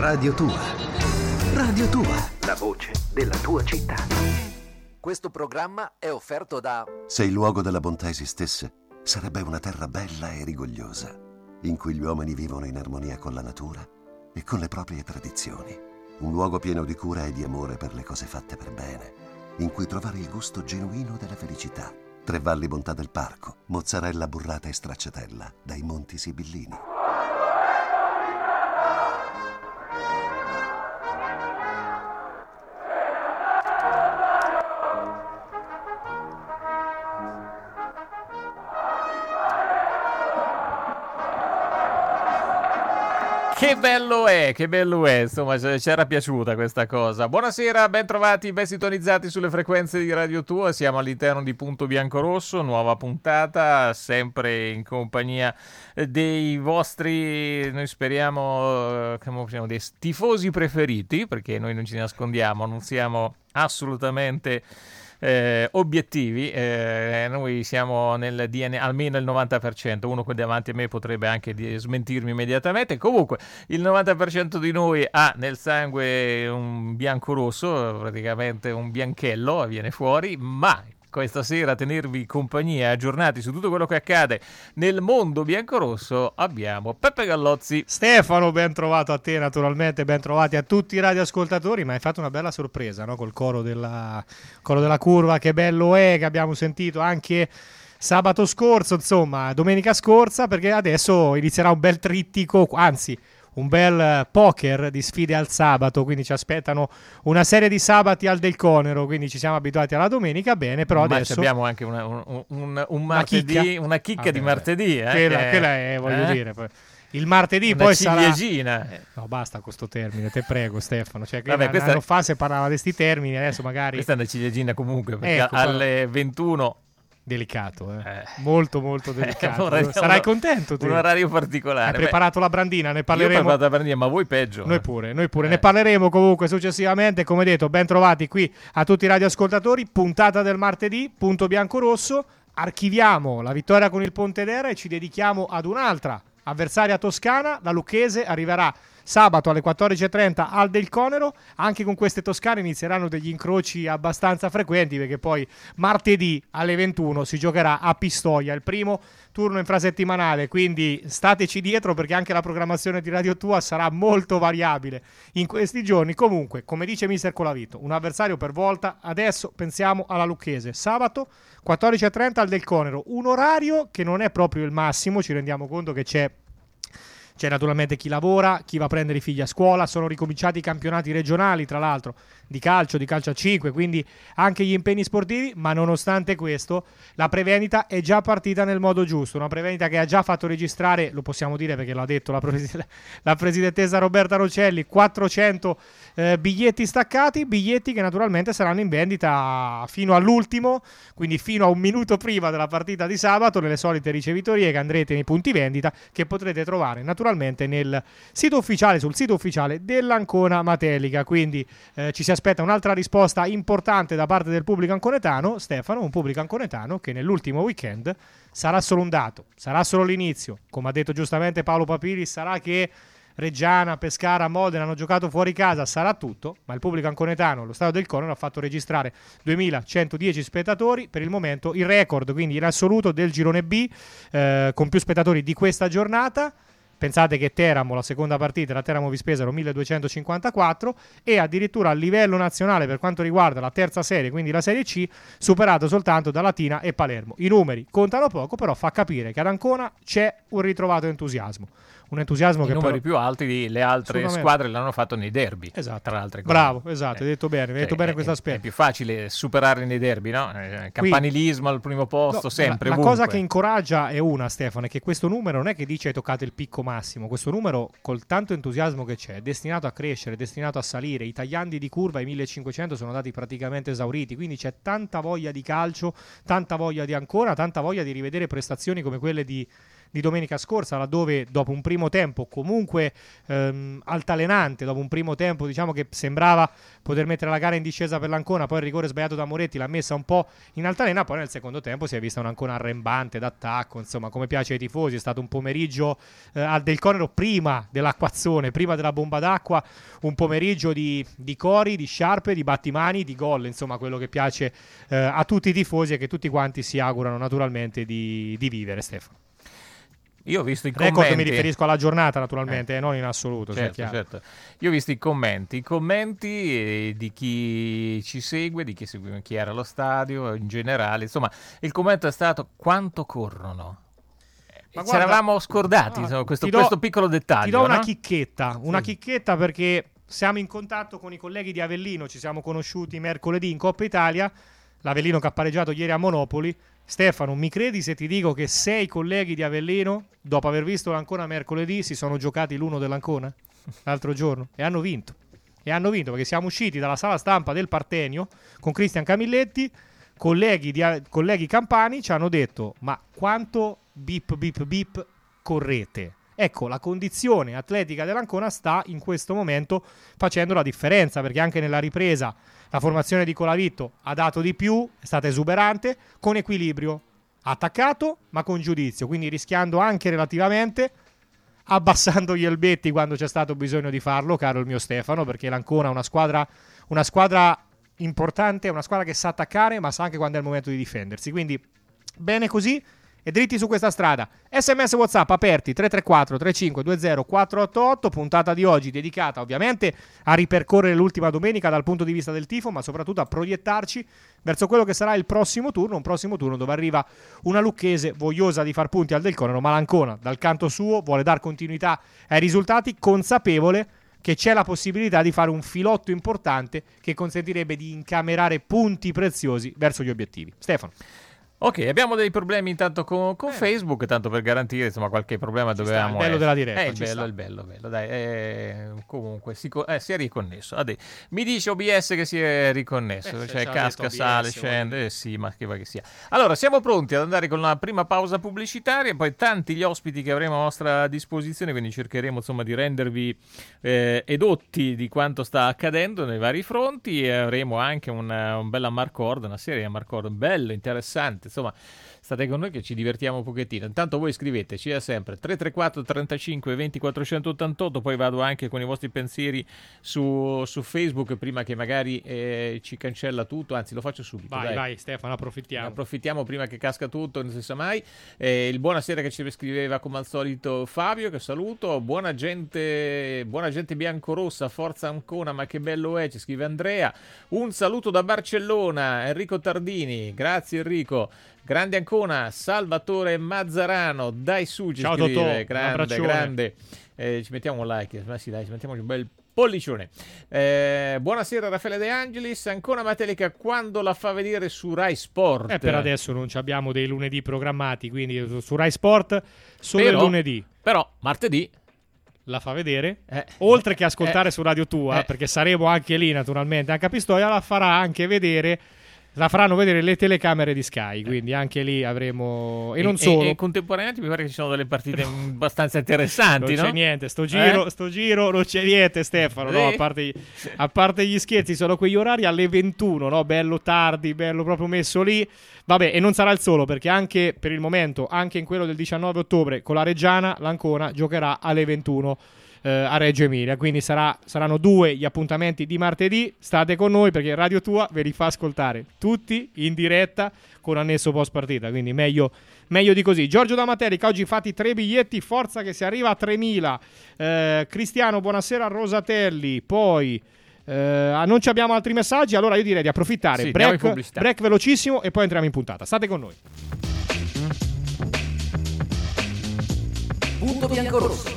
Radio Tua. Radio Tua, la voce della tua città. Questo programma è offerto da... Se il luogo della bontà esistesse, sarebbe una terra bella e rigogliosa, in cui gli uomini vivono in armonia con la natura e con le proprie tradizioni. Un luogo pieno di cura e di amore per le cose fatte per bene, in cui trovare il gusto genuino della felicità. Tre Valli Bontà del Parco, mozzarella burrata e stracciatella, dai Monti Sibillini. Che bello è, insomma, ci era piaciuta questa cosa. Buonasera, ben trovati, ben sintonizzati sulle frequenze di Radio Tua, siamo all'interno di Punto Biancorosso, nuova puntata, sempre in compagnia dei vostri, noi speriamo, dei tifosi preferiti, perché noi non ci nascondiamo, non siamo assolutamente... obiettivi, noi siamo nel DNA almeno il 90%, uno qui davanti a me potrebbe anche smentirmi immediatamente, comunque il 90% di noi ha nel sangue un bianco-rosso, praticamente un bianchello viene fuori, ma questa sera a tenervi compagnia, aggiornati su tutto quello che accade nel mondo biancorosso, abbiamo Peppe Gallozzi. Stefano, ben trovato a te naturalmente, ben trovati a tutti i radioascoltatori, ma hai fatto una bella sorpresa, no? Col coro della curva, che bello è, che abbiamo sentito anche sabato scorso, insomma, domenica scorsa, perché adesso inizierà un bel trittico, anzi un bel poker di sfide al sabato, quindi ci aspettano una serie di sabati al Del Conero, quindi ci siamo abituati alla domenica, bene, però ma adesso abbiamo anche un martedì, una chicca di martedì, quella è, voglio dire, il martedì una poi sarà no, basta questo termine, te prego Stefano, cioè vabbè, un anno fa si parlava di questi termini, adesso magari questa è una ciliegina comunque, perché alle 21 delicato, molto molto delicato. Sarai contento tu? Un orario particolare. Hai preparato la brandina, ne parleremo. Io ho preparato la brandina, ma voi peggio. Noi pure. Ne parleremo comunque successivamente. Come detto, ben trovati qui a tutti i radioascoltatori. Puntata del martedì, Punto Biancorosso. Archiviamo la vittoria con il Pontedera e ci dedichiamo ad un'altra avversaria toscana. La Lucchese arriverà sabato alle 14.30 al Del Conero. Anche con queste toscane inizieranno degli incroci abbastanza frequenti, perché poi martedì alle 21 si giocherà a Pistoia, il primo turno infrasettimanale, quindi stateci dietro, perché anche la programmazione di Radio Tua sarà molto variabile in questi giorni. Comunque, come dice mister Colavito, un avversario per volta. Adesso pensiamo alla Lucchese, sabato 14.30 al Del Conero, un orario che non è proprio il massimo, ci rendiamo conto che c'è naturalmente chi lavora, chi va a prendere i figli a scuola, sono ricominciati i campionati regionali, tra l'altro, di calcio a 5, quindi anche gli impegni sportivi, ma nonostante questo la prevendita è già partita nel modo giusto, una prevendita che ha già fatto registrare, lo possiamo dire perché l'ha detto la presidentessa Roberta Rocelli, 400 biglietti staccati, biglietti che naturalmente saranno in vendita fino all'ultimo, quindi fino a un minuto prima della partita di sabato, nelle solite ricevitorie che andrete nei punti vendita, che potrete trovare naturalmente nel sito ufficiale, sul sito ufficiale dell'Ancona Matelica. Quindi ci si aspetta un'altra risposta importante da parte del pubblico anconetano, Stefano, un pubblico anconetano che nell'ultimo weekend sarà solo un dato, sarà solo l'inizio, come ha detto giustamente Paolo Papiri, sarà che Reggiana, Pescara, Modena hanno giocato fuori casa, sarà tutto, ma il pubblico anconetano, lo stadio del Conero, ha fatto registrare 2110 spettatori, per il momento il record, quindi in assoluto, del girone B, con più spettatori di questa giornata. Pensate che Teramo, la seconda partita, la Teramo Vispesaro 1254, e addirittura a livello nazionale per quanto riguarda la terza serie, quindi la Serie C, superato soltanto da Latina e Palermo. I numeri contano poco, però fa capire che ad Ancona c'è un ritrovato entusiasmo. Un entusiasmo che numeri più alti le altre squadre l'hanno fatto nei derby. Esatto. Tra le altre cose. Bravo, esatto, hai detto bene questo aspetto. È più facile superarli nei derby, no? Campanilismo al primo posto, sempre. La cosa che incoraggia è una, Stefano, è che questo numero non è che dice hai toccato il picco massimo. Questo numero, col tanto entusiasmo che c'è, è destinato a crescere, è destinato a salire. I tagliandi di curva, i 1500, sono andati praticamente esauriti, quindi c'è tanta voglia di calcio, tanta voglia di Ancona, tanta voglia di rivedere prestazioni come quelle di di domenica scorsa, laddove dopo un primo tempo comunque altalenante, dopo un primo tempo diciamo che sembrava poter mettere la gara in discesa per l'Ancona, poi il rigore sbagliato da Moretti l'ha messa un po' in altalena, poi nel secondo tempo si è vista un'Ancona arrembante d'attacco, insomma come piace ai tifosi. È stato un pomeriggio del Conero prima dell'acquazzone, prima della bomba d'acqua, un pomeriggio di cori, di sciarpe, di battimani, di gol, insomma quello che piace a tutti i tifosi e che tutti quanti si augurano naturalmente di vivere. Stefano, io ho visto i commenti. commenti. Mi riferisco alla giornata naturalmente, non in assoluto. Certo. Io ho visto i commenti di chi ci segue, di chi segue, chi era allo stadio in generale. Insomma, il commento è stato: quanto corrono? Ma ci eravamo scordati insomma, questo piccolo dettaglio. Ti do una chicchetta perché siamo in contatto con i colleghi di Avellino, ci siamo conosciuti mercoledì in Coppa Italia, l'Avellino che ha pareggiato ieri a Monopoli. Stefano, mi credi se ti dico che 6 colleghi di Avellino, dopo aver visto l'Ancona mercoledì, si sono giocati l'uno dell'Ancona l'altro giorno e hanno vinto perché siamo usciti dalla sala stampa del Partenio con Cristian Camilletti, colleghi campani ci hanno detto: ma quanto bip bip bip correte? Ecco, la condizione atletica dell'Ancona sta in questo momento facendo la differenza, perché anche nella ripresa la formazione di Colavitto ha dato di più, è stata esuberante, con equilibrio, attaccato ma con giudizio, quindi rischiando anche relativamente, abbassando gli elbetti quando c'è stato bisogno di farlo, caro il mio Stefano, perché l'Ancona è una squadra importante, è una squadra che sa attaccare ma sa anche quando è il momento di difendersi, quindi bene così. E dritti su questa strada. SMS WhatsApp aperti 334 3520 488. Puntata di oggi dedicata ovviamente a ripercorrere l'ultima domenica dal punto di vista del tifo, ma soprattutto a proiettarci verso quello che sarà il prossimo turno, un prossimo turno dove arriva una lucchese vogliosa di far punti al Del Conero, ma l'Ancona dal canto suo vuole dar continuità ai risultati, consapevole che c'è la possibilità di fare un filotto importante che consentirebbe di incamerare punti preziosi verso gli obiettivi. Stefano. Ok, abbiamo dei problemi intanto con Facebook, tanto per garantire insomma qualche problema dovevamo. Il bello della diretta. Il bello, dai. Comunque si è riconnesso. Mi dice OBS che si è riconnesso, cioè casca, sale, scende, sì, ma che va che sia. Allora, siamo pronti ad andare con la prima pausa pubblicitaria, poi tanti gli ospiti che avremo a nostra disposizione, quindi cercheremo insomma di rendervi edotti di quanto sta accadendo nei vari fronti, e avremo anche un bel Amarcord, una serie Amarcord bello, interessante. Insomma, state con noi che ci divertiamo un pochettino. Intanto voi scriveteci sempre 334 35 20 488. Poi vado anche con i vostri pensieri su Facebook prima che magari ci cancella tutto. Anzi, lo faccio subito. Vai Stefano, approfittiamo prima che casca tutto, non si sa mai. Il buonasera che ci scriveva come al solito Fabio, che saluto. Buona gente biancorossa, forza Ancona, ma che bello è, ci scrive Andrea. Un saluto da Barcellona, Enrico Tardini. Grazie Enrico. Grande Ancona, Salvatore Mazzarano, dai su, ci scrive. Grande. Ci mettiamo un like, ma sì dai, ci mettiamo un bel pollicione. Buonasera Raffaele De Angelis. Ancona Matelica quando la fa vedere su Rai Sport? Per adesso non abbiamo dei lunedì programmati, quindi su Rai Sport solo il lunedì. Però martedì la fa vedere, oltre che ascoltare su Radio Tua, perché saremo anche lì naturalmente, anche a Pistoia la farà anche vedere. La faranno vedere le telecamere di Sky, quindi anche lì avremo. E non solo. E contemporaneamente mi pare che ci sono delle partite abbastanza interessanti. Non c'è niente, sto giro non c'è niente, Stefano. No? A parte gli scherzi, sono quegli orari alle 21, no? Bello tardi, bello proprio messo lì. Vabbè, e non sarà il solo, perché anche per il momento, anche in quello del 19 ottobre con la Reggiana, l'Ancona giocherà alle 21. A Reggio Emilia, quindi saranno 2 gli appuntamenti di martedì. State con noi perché Radio Tua ve li fa ascoltare tutti in diretta con annesso post partita, quindi meglio di così. Giorgio da Materica, oggi fatti 3 biglietti, forza che si arriva a 3.000. Cristiano, buonasera a Rosatelli. Poi non ci abbiamo altri messaggi, allora io direi di approfittare. Break velocissimo e poi entriamo in puntata. State con noi. Punto biancorosso.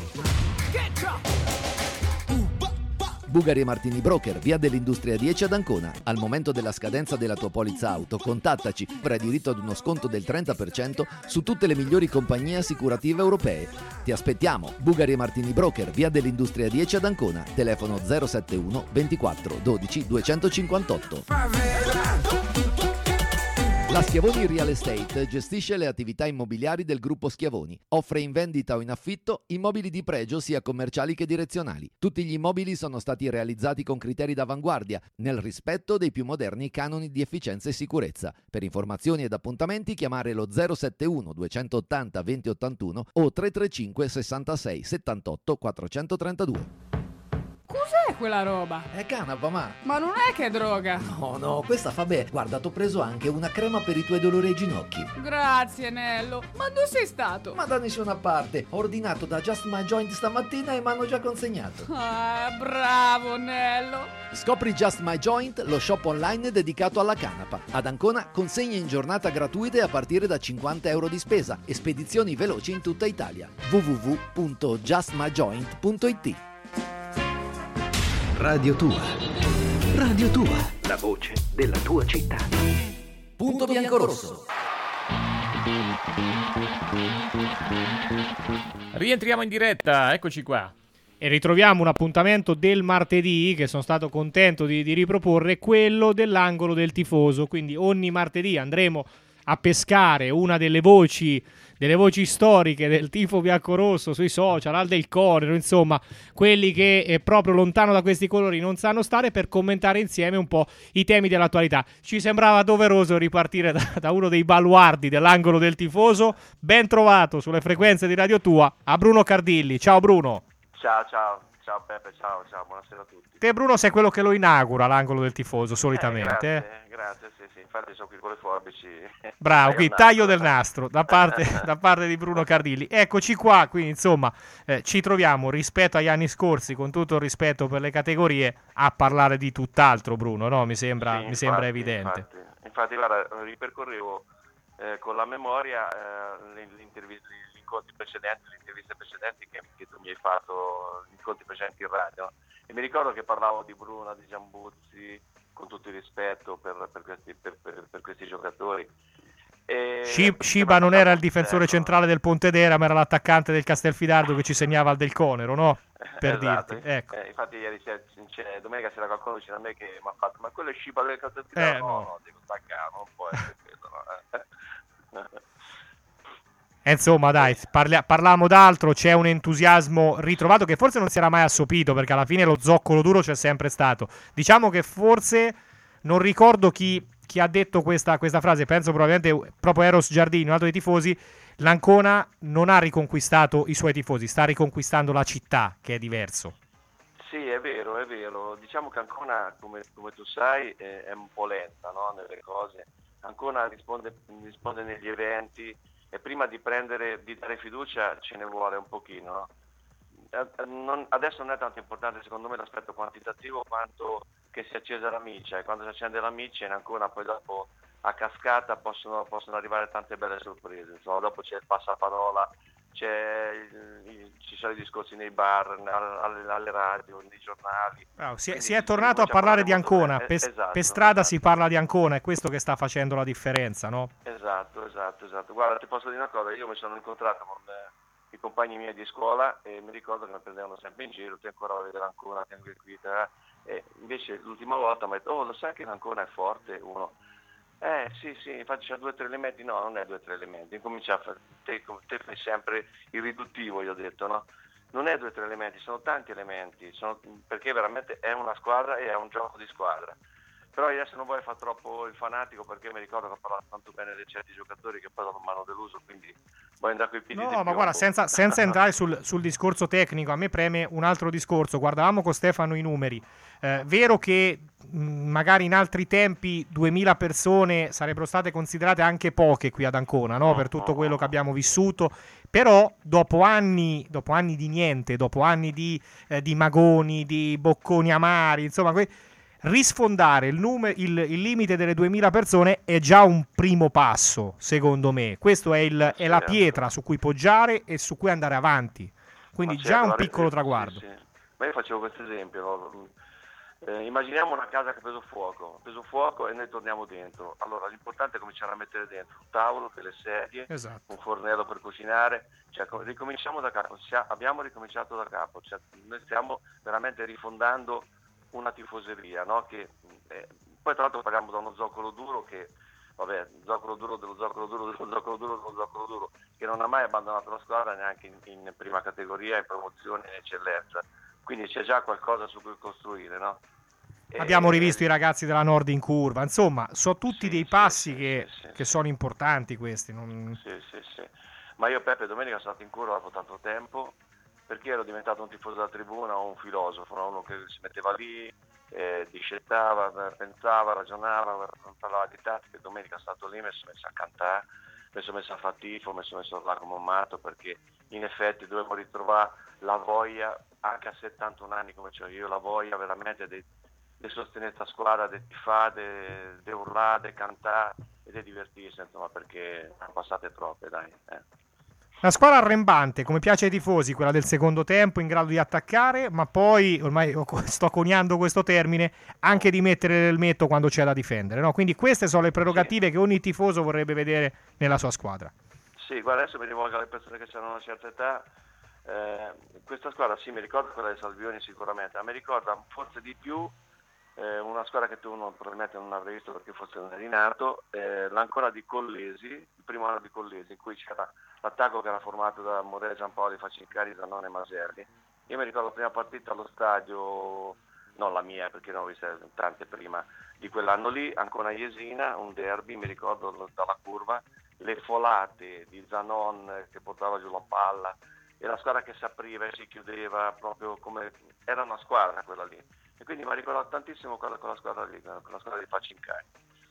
Bugari e Martini Broker, via dell'Industria 10 ad Ancona. Al momento della scadenza della tua polizza auto, contattaci, avrai diritto ad uno sconto del 30% su tutte le migliori compagnie assicurative europee. Ti aspettiamo. Bugari e Martini Broker, via dell'Industria 10 ad Ancona. Telefono 071 24 12 258. La Schiavoni Real Estate gestisce le attività immobiliari del gruppo Schiavoni. Offre in vendita o in affitto immobili di pregio sia commerciali che direzionali. Tutti gli immobili sono stati realizzati con criteri d'avanguardia, nel rispetto dei più moderni canoni di efficienza e sicurezza. Per informazioni ed appuntamenti chiamare lo 071 280 2081 o 335 66 78 432. Cos'è quella roba? È canapa, ma... Ma non è che è droga. No, questa fa bene. Guarda, t'ho preso anche una crema per i tuoi dolori ai ginocchi. Grazie, Nello. Ma dove sei stato? Ma da nessuna parte. Ho ordinato da Just My Joint stamattina e mi hanno già consegnato. Ah, bravo, Nello. Scopri Just My Joint, lo shop online dedicato alla canapa. Ad Ancona consegne in giornata gratuite a partire da €50 di spesa e spedizioni veloci in tutta Italia. www.justmyjoint.it. Radio Tua. Radio Tua. La voce della tua città. Punto biancorosso. Rientriamo in diretta, eccoci qua. E ritroviamo un appuntamento del martedì che sono stato contento di riproporre, quello dell'angolo del tifoso. Quindi ogni martedì andremo a pescare una delle voci storiche del tifo biancorosso sui social, al del Conero, insomma, quelli che proprio lontano da questi colori non sanno stare, per commentare insieme un po' i temi dell'attualità. Ci sembrava doveroso ripartire da uno dei baluardi dell'angolo del tifoso. Ben trovato sulle frequenze di Radio Tua a Bruno Cardilli. Ciao Bruno. Ciao Peppe, ciao, buonasera a tutti. Te Bruno sei quello che lo inaugura l'angolo del tifoso solitamente. Grazie, sì, infatti sono qui con le forbici. Bravo, qui taglio del nastro da parte di Bruno Cardilli. Eccoci qua, quindi insomma ci troviamo rispetto agli anni scorsi, con tutto il rispetto per le categorie, a parlare di tutt'altro, Bruno, no? Mi sembra evidente. Infatti guarda, ripercorrevo con la memoria gli incontri precedenti, le interviste precedenti che tu mi hai fatto, gli incontri precedenti in radio, e mi ricordo che parlavo di Bruna, di Giambuzzi, con tutto il rispetto per questi giocatori. Sciba non era il difensore centrale del Pontedera, ma era l'attaccante del Castelfidardo che ci segnava al del Conero, no? Per esatto. dirti, ecco. Infatti ieri domenica c'era qualcuno vicino a me che mi ha fatto: ma quello è Sciba del Castelfidardo? No, devo staccare, non può essere quello, no? Insomma dai, parliamo d'altro. C'è un entusiasmo ritrovato che forse non si era mai assopito, perché alla fine lo zoccolo duro c'è sempre stato. Diciamo che forse, non ricordo chi ha detto questa frase, penso probabilmente proprio Eros Giardini, un altro dei tifosi: l'Ancona non ha riconquistato i suoi tifosi, sta riconquistando la città, che è diverso. Sì, è vero. Diciamo che Ancona, come tu sai, è un po' lenta, no? Nelle cose. Ancona risponde negli eventi, e prima di dare fiducia ce ne vuole un pochino, no? Adesso non è tanto importante secondo me l'aspetto quantitativo quanto che si è accesa la miccia, e quando si accende la miccia in Ancona poi dopo a cascata possono arrivare tante belle sorprese. Insomma, dopo c'è il passaparola, ci sono i discorsi nei bar, alle radio, nei giornali. Si è tornato a parlare di Ancona, esatto, per strada esatto. Si parla di Ancona, è questo che sta facendo la differenza, no? Esatto. Guarda, ti posso dire una cosa: io mi sono incontrato con i compagni miei di scuola e mi ricordo che mi prendevano sempre in giro: ti ancora a vedere Ancona, ti anche qui, e invece l'ultima volta mi ha detto: oh, lo sai che l'Ancona è forte? Uno: sì, infatti c'ha 2 o 3 elementi. No, non è 2 o 3 elementi, incomincia a fare, te fai sempre il riduttivo, gli ho detto, no? Non è 2 o 3 elementi, sono tanti elementi, perché veramente è una squadra e è un gioco di squadra. Però io adesso non voglio fare troppo il fanatico, perché mi ricordo che ho parlato tanto bene di certi giocatori che poi mi hanno deluso, quindi voglio andare coi piedi di No, ma piombo. guarda, senza entrare sul discorso tecnico, a me preme un altro discorso. Guardavamo con Stefano i numeri. Vero che magari in altri tempi 2000 persone sarebbero state considerate anche poche qui ad Ancona, no? Per tutto quello che abbiamo vissuto. Però dopo anni di niente, dopo anni di magoni, di bocconi amari, insomma, risfondare il limite delle 2000 persone è già un primo passo, secondo me. Questo è la pietra su cui poggiare e su cui andare avanti. Quindi già un piccolo traguardo. Sì. Ma io facevo questo esempio, no? Immaginiamo una casa che ha preso fuoco e noi torniamo dentro. Allora l'importante è cominciare a mettere dentro un tavolo, delle sedie, esatto, un fornello per cucinare, cioè ricominciamo da capo. Abbiamo ricominciato da capo, cioè, noi stiamo veramente rifondando una tifoseria, no? Che poi tra l'altro parliamo da uno zoccolo duro che vabbè, zoccolo duro, che non ha mai abbandonato la squadra neanche in prima categoria, in promozione, in eccellenza. Quindi c'è già qualcosa su cui costruire, no? Abbiamo rivisto i ragazzi della Nord in curva, insomma, sono tutti dei passi che sono importanti questi. Sì. Ma io, Peppe, domenica sono stato in curva dopo tanto tempo, perché ero diventato un tifoso da tribuna o un filosofo, no? Uno che si metteva lì, discettava, pensava, ragionava, parlava di tattica. Domenica sono stato lì, mi sono messo a cantare, mi sono messo a fare tifo, mi sono messo là come un matto, perché in effetti dovevo ritrovare la voglia, anche a 71 anni come c'ho io, la voglia veramente di sostenere questa squadra, di tifare, di urlare, di cantare e di divertirsi, insomma, perché ne passate troppe, dai. Una squadra arrembante, come piace ai tifosi, quella del secondo tempo, in grado di attaccare, ma poi, ormai sto coniando questo termine, anche di mettere l'elmetto quando c'è da difendere, no? Quindi queste sono le prerogative che ogni tifoso vorrebbe vedere nella sua squadra. Sì, guarda, adesso mi rivolgo alle persone che hanno una certa età. Questa squadra, sì, mi ricordo quella di Salvioni sicuramente, ma mi ricorda forse di più una squadra che tu probabilmente non avrei visto perché forse non eri nato, l'Ancona di Collesi, il primo anno di Collesi, in cui c'era l'attacco che era formato da Morelli, Giampaoli, Facincari, Zannone e Maserli. Io mi ricordo la prima partita allo stadio, non la mia perché ne ho viste tante prima di quell'anno lì, Ancona Jesina, un derby, mi ricordo dalla curva, le folate di Zanon che portava giù la palla e la squadra che si apriva e si chiudeva proprio come era una squadra quella lì. E quindi mi ha ricordato tantissimo quella squadra lì, con la squadra di Facincari.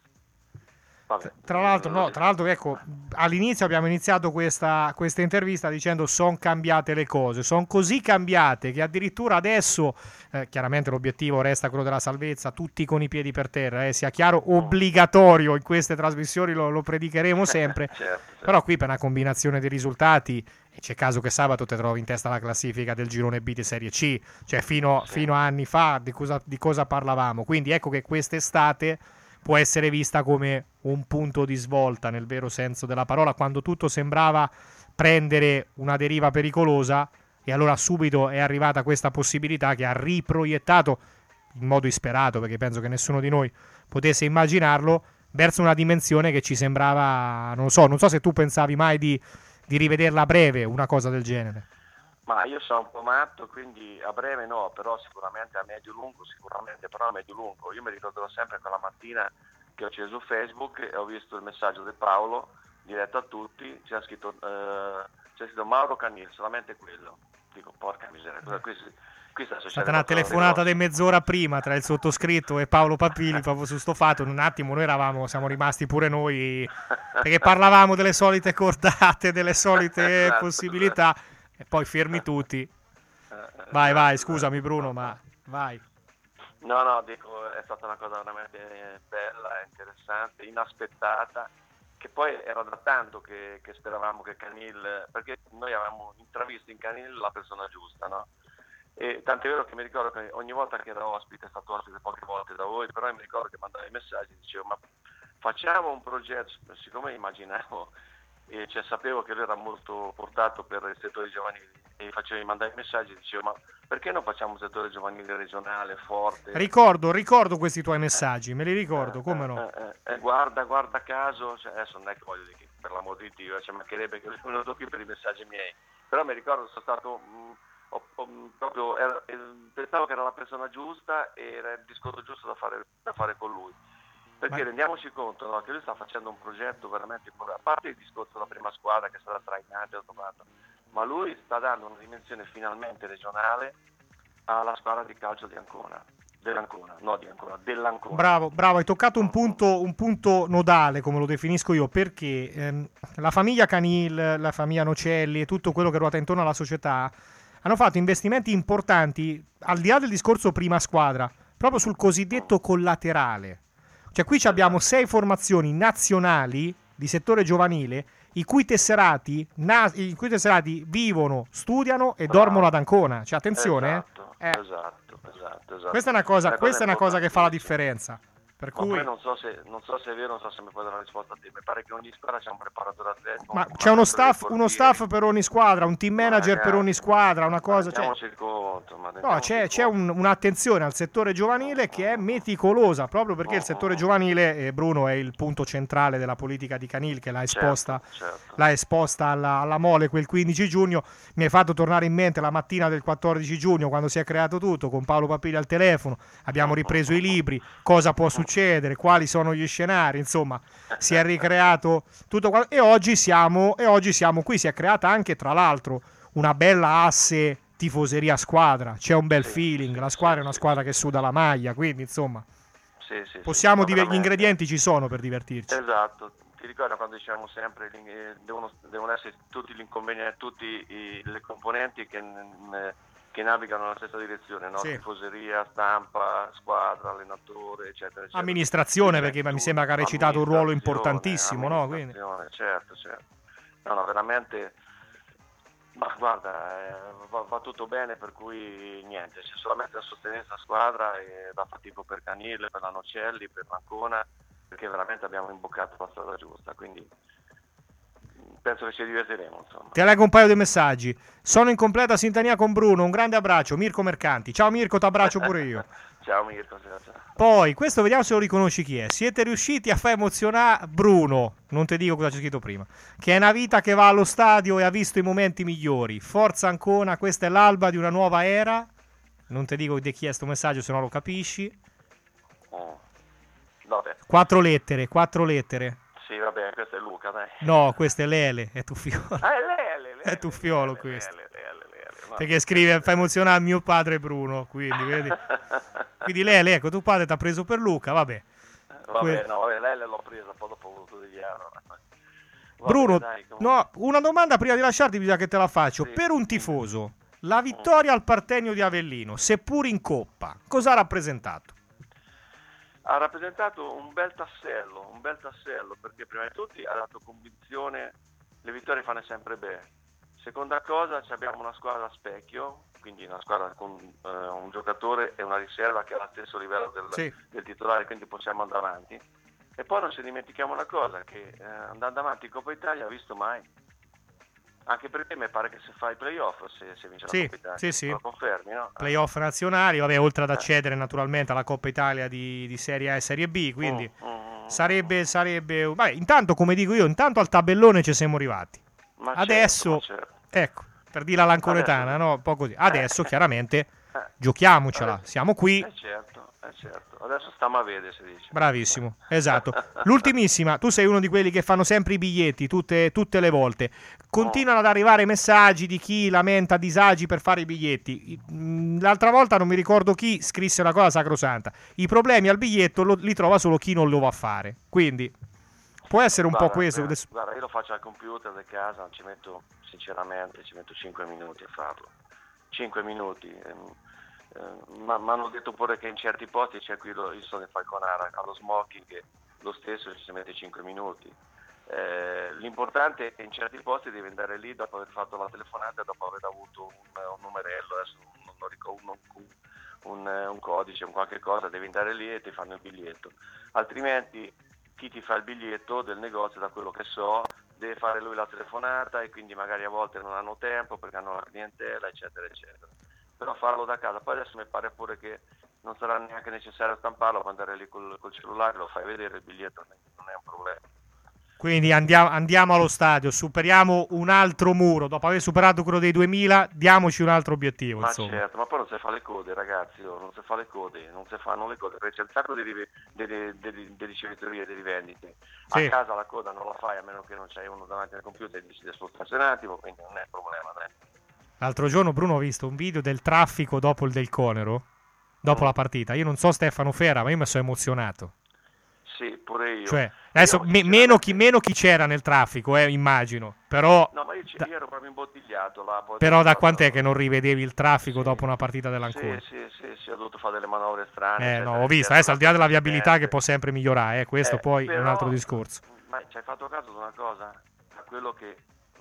Tra l'altro, ecco, all'inizio abbiamo iniziato questa intervista dicendo sono cambiate le cose, sono così cambiate che addirittura adesso, chiaramente l'obiettivo resta quello della salvezza, tutti con i piedi per terra, sia chiaro, obbligatorio in queste trasmissioni, lo predicheremo sempre, certo. Però qui per una combinazione di risultati, c'è caso che sabato ti trovi in testa alla classifica del girone B di Serie C, cioè fino a anni fa di cosa parlavamo, quindi ecco che quest'estate può essere vista come un punto di svolta nel vero senso della parola, quando tutto sembrava prendere una deriva pericolosa e allora subito è arrivata questa possibilità che ha riproiettato in modo insperato, perché penso che nessuno di noi potesse immaginarlo, verso una dimensione che ci sembrava, non so se tu pensavi mai di rivederla a breve, una cosa del genere. Ma io sono un po' matto, quindi a breve no, però sicuramente a medio-lungo, però a medio-lungo. Io mi ricorderò sempre quella mattina che ho acceso Facebook e ho visto il messaggio di Paolo, diretto a tutti, c'è scritto Mauro Canil, solamente quello. Dico, porca miseria, qui sta stata una telefonata di mezz'ora prima tra il sottoscritto e Paolo Papini proprio su sto fatto. In un attimo noi siamo rimasti pure noi, perché parlavamo delle solite cordate, delle solite esatto, possibilità. E poi fermi tutti. Vai, scusami Bruno, ma vai. No, dico, è stata una cosa veramente bella, interessante, inaspettata, che poi era da tanto che speravamo che Canil, perché noi avevamo intravisto in Canil la persona giusta, no? E tant'è vero che mi ricordo che ogni volta che era ospite, è stato ospite poche volte da voi, però mi ricordo che mandava i messaggi e dicevo, ma facciamo un progetto, siccome immaginavo sapevo che lui era molto portato per il settore giovanile e facevi mandare i messaggi e dicevo, ma perché non facciamo un settore giovanile regionale forte? Ricordo questi tuoi messaggi, me li ricordo, come no? Guarda caso, adesso non è che voglio dire che per l'amor di Dio, mancherebbe che lui non qui per i messaggi miei, però mi ricordo sono stato pensavo che era la persona giusta e era il discorso giusto da fare con lui. Perché rendiamoci conto, no, che lui sta facendo un progetto veramente importante, a parte il discorso della prima squadra che è stata trainata, ma lui sta dando una dimensione finalmente regionale alla squadra di calcio dell'Ancona. Bravo, hai toccato un punto nodale, come lo definisco io, perché la famiglia Canil, la famiglia Nocelli e tutto quello che ruota intorno alla società hanno fatto investimenti importanti, al di là del discorso prima squadra, proprio sul cosiddetto collaterale. Cioè qui abbiamo 6 formazioni nazionali di settore giovanile i cui tesserati vivono, studiano e dormono ad Ancona. Cioè attenzione, esatto. Questa è una cosa che fa la differenza. Per Ma cui... poi non so se è vero, non so se mi puoi dare una risposta a te. Mi pare che ogni squadra c'è un preparatore atletico. Ma c'è uno staff per ogni squadra, un team manager per ogni squadra, una cosa... Rendiamoci il conto. No, c'è un'attenzione al settore giovanile che è meticolosa, proprio perché il settore giovanile, Bruno, è il punto centrale della politica di Canil, che l'ha esposta, certo. l'ha esposta alla Mole quel 15 giugno. Mi hai fatto tornare in mente la mattina del 14 giugno, quando si è creato tutto, con Paolo Papiglia al telefono, abbiamo ripreso i libri, cosa può succedere, quali sono gli scenari, insomma, si è ricreato tutto e oggi siamo qui. Si è creata anche, tra l'altro, una bella asse tifoseria squadra, c'è un bel feeling, la squadra è una squadra che suda la maglia, quindi insomma possiamo gli ingredienti ci sono per divertirci. Esatto, ti ricordo quando diciamo sempre devono essere tutti gli inconvenienti, le componenti che navigano nella stessa direzione, no? Tifoseria, stampa, squadra, allenatore, eccetera. Amministrazione, perché mi sembra che ha recitato un ruolo importantissimo, no? Quindi... Certo. No, veramente... Ma guarda, va tutto bene, per cui niente, c'è solamente da sostenere questa squadra e da fare tipo per Canile, per la Nocelli, per Ancona, perché veramente abbiamo imboccato la strada giusta, quindi penso che ci divertiremo, insomma. Ti leggo un paio di messaggi. Sono in completa sintonia con Bruno, un grande abbraccio, Mirko Mercanti. Ciao Mirko, ti abbraccio pure io. Ciao Mirko, ciao. Poi, questo vediamo se lo riconosci chi è. Siete riusciti a far emozionare Bruno, non ti dico cosa c'è scritto prima, che è una vita che va allo stadio e ha visto i momenti migliori. Forza Ancona, questa è l'alba di una nuova era. Non ti dico di chi è sto messaggio, se no lo capisci. Vabbè. 4 lettere. Sì, vabbè, questo è Luca, dai. No, questo è Lele, è Tuffiolo. Ah, è Lele. È Tuffiolo questo. Lele. Perché scrive, fa emozionare mio padre Bruno, quindi vedi. Quindi Lele, ecco, tuo padre ti ha preso per Luca, vabbè. Vabbè, Lele l'ho presa, poi dopo ho voluto dichiarare. Bruno, no, una domanda prima di lasciarti, bisogna che te la faccio. Sì. Per un tifoso, la vittoria al Partenio di Avellino, seppur in Coppa, cosa ha rappresentato? Ha rappresentato un bel tassello, perché prima di tutto ha dato convinzione, le vittorie fanno sempre bene. Seconda cosa, abbiamo una squadra a specchio, quindi una squadra con un giocatore e una riserva che è allo stesso livello del titolare, quindi possiamo andare avanti. E poi non ci dimentichiamo una cosa, che andando avanti in Coppa Italia ha visto mai. Anche perché mi pare che se fa i playoff, se vince la Coppa Italia, sì. lo confermi, no? Playoff nazionali, vabbè, oltre ad accedere naturalmente alla Coppa Italia di Serie A e Serie B, quindi sarebbe... Vabbè, intanto, come dico io, al tabellone ci siamo arrivati. Ma adesso, certo. Ecco, per dire l'anconetana, no? Un po' così. Adesso, chiaramente, giochiamocela, siamo qui. Certo. Adesso stiamo a vedere, si dice. Bravissimo, esatto. L'ultimissima, tu sei uno di quelli che fanno sempre i biglietti, tutte le volte. Continuano ad arrivare messaggi di chi lamenta disagi per fare i biglietti. L'altra volta non mi ricordo chi scrisse una cosa sacrosanta. I problemi al biglietto li trova solo chi non lo va a fare. Quindi può essere un po' questo. Guarda, io lo faccio al computer da casa, sinceramente ci metto 5 minuti a farlo. 5 minuti. Ma mi hanno detto pure che in certi posti c'è qui il Sole Falconara allo smoking, che lo stesso ci mette 5 minuti. L'importante è che in certi posti devi andare lì dopo aver fatto la telefonata e dopo aver avuto un numerello, adesso non ricordo, un codice, un qualche cosa, devi andare lì e ti fanno il biglietto. Altrimenti chi ti fa il biglietto del negozio, da quello che so, deve fare lui la telefonata e quindi magari a volte non hanno tempo perché hanno la clientela, eccetera. Però farlo da casa, poi adesso mi pare pure che non sarà neanche necessario stamparlo, ma andare lì col cellulare, lo fai vedere il biglietto, non è un problema. Quindi andiamo allo stadio, superiamo un altro muro, dopo aver superato quello dei 2000, diamoci un altro obiettivo. Ma insomma. Certo, ma poi non si fa le code, ragazzi, non si fanno le code, perché c'è un sacco di ricevitorie, di rivendite. A casa la coda non la fai, a meno che non c'hai uno davanti al computer e decidi di spostarsi un attimo, quindi non è problema, dai. L'altro giorno, Bruno, ho visto un video del traffico dopo il del Conero, dopo la partita. Io non so Stefano Fera, ma io mi sono emozionato. Sì, pure io. Cioè, adesso meno chi c'era nel traffico, immagino. Però, no, ma io ero proprio imbottigliato là. Però da quant'è che non rivedevi il traffico dopo una partita dell'Ancona? Sì, ho dovuto fare delle manovre strane. No, ho visto. Adesso al di là della viabilità che può sempre migliorare, questo poi è un altro discorso. Ma ci hai fatto caso di una cosa? Da quella che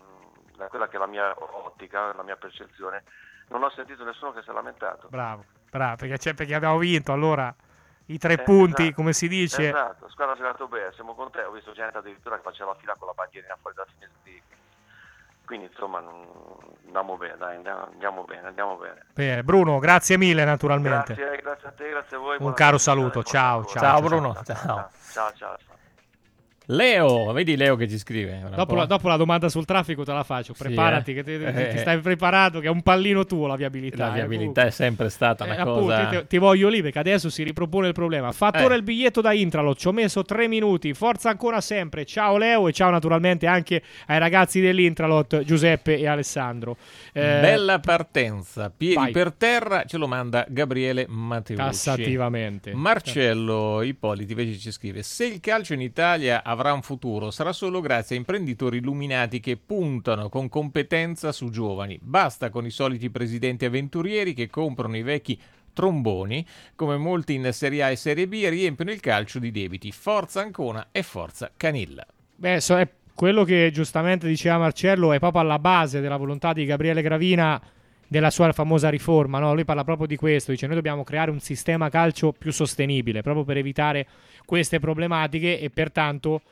è la mia ottica, la mia percezione, non ho sentito nessuno che si è lamentato. Bravo, perché abbiamo vinto, allora I 3 punti, come si dice. Esatto, squadra giocato bene, siamo contenti, ho visto gente addirittura che faceva fila con la bandierina fuori da finestra, quindi insomma andiamo bene, dai, andiamo bene. Bene, Bruno, grazie mille naturalmente. Grazie a te, grazie a voi. Un caro saluto, ciao. Ciao Bruno, Ciao. Leo, vedi Leo che ci scrive. Dopo la domanda sul traffico te la faccio. Preparati, che ti stai preparato, che è un pallino tuo la viabilità. La viabilità è sempre stata una cosa. Appunto, ti voglio lì perché adesso si ripropone il problema. Fattore il biglietto da Intralot, ci ho messo 3 minuti. Forza ancora sempre. Ciao Leo e ciao naturalmente anche ai ragazzi dell'Intralot, Giuseppe e Alessandro. Bella partenza, piedi vai. Per terra, ce lo manda Gabriele Matteucci. Tassativamente. Marcello Ippoliti invece ci scrive: se il calcio in Italia avrà un futuro sarà solo grazie a imprenditori illuminati che puntano con competenza su giovani. Basta con i soliti presidenti avventurieri che comprano i vecchi tromboni, come molti in Serie A e Serie B, e riempiono il calcio di debiti. Forza Ancona e forza Canilla. È quello che giustamente diceva Marcello, è proprio alla base della volontà di Gabriele Gravina, della sua famosa riforma, no? Lui parla proprio di questo, dice: noi dobbiamo creare un sistema calcio più sostenibile proprio per evitare queste problematiche e pertanto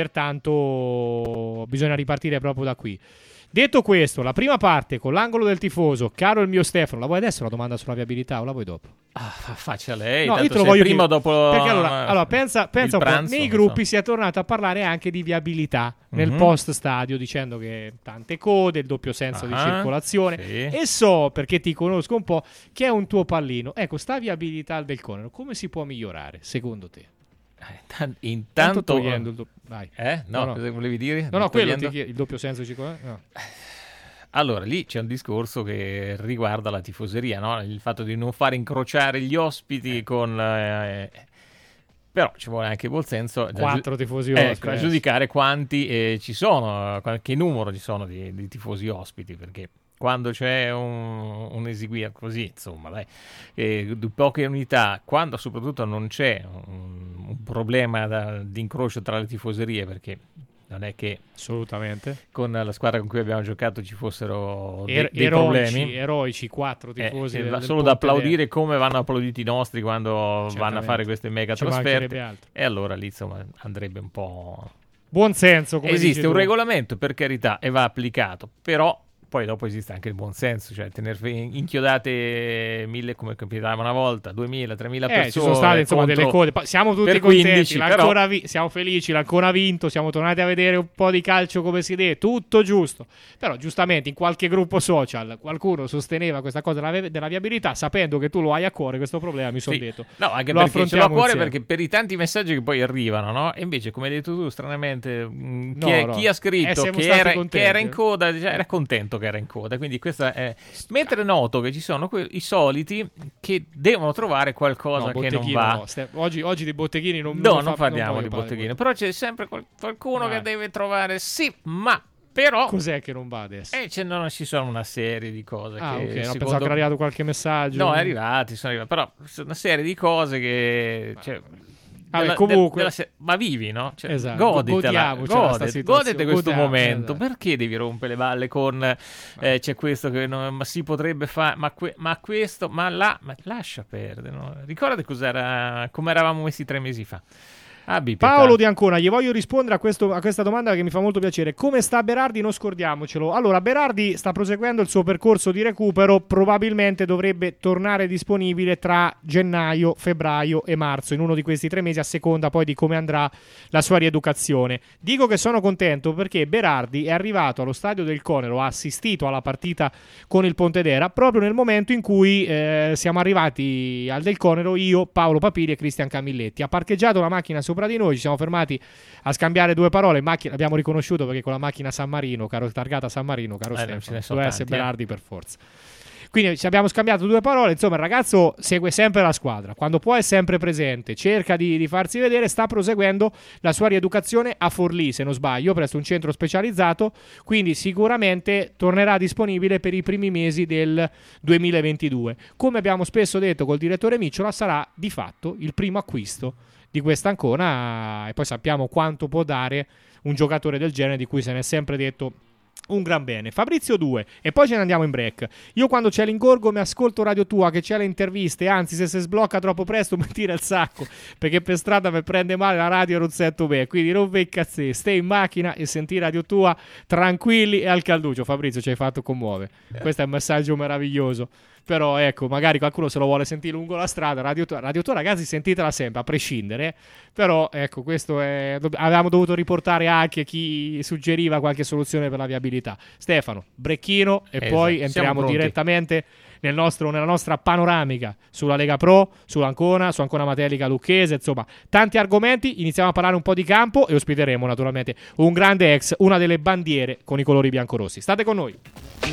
bisogna ripartire proprio da qui. Detto questo, la prima parte con l'angolo del tifoso, caro il mio Stefano, la vuoi adesso la domanda sulla viabilità o la vuoi dopo? Faccia lei, no, tanto io te lo se voglio prima o dire, dopo perché allora pensa un po', pranzo, nei gruppi si è tornato a parlare anche di viabilità nel post stadio, dicendo che tante code, il doppio senso di circolazione, sì. E so, perché ti conosco un po', che è un tuo pallino. Ecco, sta viabilità del Conero come si può migliorare secondo te? Intanto togliendo il vai. No, cosa volevi dire? No, quello ti chiedo, il doppio senso di circolazione? No. Allora, lì c'è un discorso che riguarda la tifoseria, no? Il fatto di non far incrociare gli ospiti con... però ci vuole anche buon senso 4 tifosi ospiti, a giudicare quanti ci sono, che numero ci sono di tifosi ospiti, perché quando c'è un eseguire così, insomma, dai, di poche unità, quando soprattutto non c'è un problema di incrocio tra le tifoserie, perché non è che assolutamente con la squadra con cui abbiamo giocato ci fossero dei problemi eroici 4 tifosi solo da applaudire come vanno applauditi i nostri quando vanno a fare queste mega trasferte, e allora lì insomma andrebbe un po' buon senso, come esiste un regolamento, per carità, e va applicato, però poi dopo esiste anche il buon senso, cioè tenere inchiodate 1000 come capitava una volta, 2000, 3000 persone. Ci sono state insomma delle code. Siamo tutti contenti, 15, siamo felici, l'Ancona ha vinto, siamo tornati a vedere un po' di calcio come si deve, tutto giusto. Però giustamente in qualche gruppo social qualcuno sosteneva questa cosa della viabilità, sapendo che tu lo hai a cuore questo problema, mi sono detto. No, anche perché ce l'ho a cuore perché per i tanti messaggi che poi arrivano, no? E invece, come hai detto tu, stranamente chi ha scritto che era in coda, era contento che era in coda, quindi questa è... mentre noto che ci sono i soliti che devono trovare qualcosa che non va. Oggi dei botteghini non parliamo di botteghini, però c'è sempre qualcuno che deve trovare però cos'è che non va adesso? Ci sono una serie di cose che ok, pensavo che è arrivato qualche messaggio. No, sono arrivati, però una serie di cose che comunque ma vivi, no? Cioè, esatto. Godete questo momento. Perché devi rompere le balle con c'è questo che ma si potrebbe fare, ma questo, ma lascia perdere, no? Ricordate come eravamo messi 3 mesi fa. Paolo di Ancona, gli voglio rispondere a questa domanda che mi fa molto piacere. Come sta Berardi? Non scordiamocelo. Allora, Berardi sta proseguendo il suo percorso di recupero, probabilmente dovrebbe tornare disponibile tra gennaio, febbraio e marzo, in uno di questi 3 mesi, a seconda poi di come andrà la sua rieducazione. Dico che sono contento perché Berardi è arrivato allo stadio del Conero, ha assistito alla partita con il Pontedera proprio nel momento in cui siamo arrivati al del Conero io, Paolo Papiri e Cristian Camilletti. Ha parcheggiato la macchina sopra di noi, ci siamo fermati a scambiare 2 parole in macchina, abbiamo riconosciuto perché con la macchina San Marino, targata San Marino, caro Stefano, doveva essere Berardi per forza. Quindi ci abbiamo scambiato 2 parole, insomma il ragazzo segue sempre la squadra, quando può è sempre presente, cerca di farsi vedere, sta proseguendo la sua rieducazione a Forlì, se non sbaglio, presso un centro specializzato, quindi sicuramente tornerà disponibile per i primi mesi del 2022. Come abbiamo spesso detto col direttore Micciola, sarà di fatto il primo acquisto di questa Ancona, e poi sappiamo quanto può dare un giocatore del genere, di cui se ne è sempre detto Un gran bene. Fabrizio 2 e poi ce ne andiamo in break. Io quando c'è l'ingorgo mi ascolto Radio Tua che c'è le interviste, anzi se si sblocca troppo presto mi tira il sacco perché per strada mi prende male la radio e non sento bene, quindi non ve cazzi, stai in macchina e senti Radio Tua tranquilli e al calduccio. Fabrizio, ci hai fatto commuovere. Questo è un messaggio meraviglioso. Però ecco, magari qualcuno se lo vuole sentire lungo la strada. Radio Tua ragazzi, sentitela sempre a prescindere. Però ecco, questo è, avevamo dovuto riportare anche chi suggeriva qualche soluzione per la viabilità. Stefano, brecchino e poi entriamo direttamente nella nostra panoramica sulla Lega Pro, su Ancona Matelica Lucchese, insomma tanti argomenti. Iniziamo a parlare un po' di campo e ospiteremo naturalmente un grande ex, una delle bandiere con i colori biancorossi. State con noi.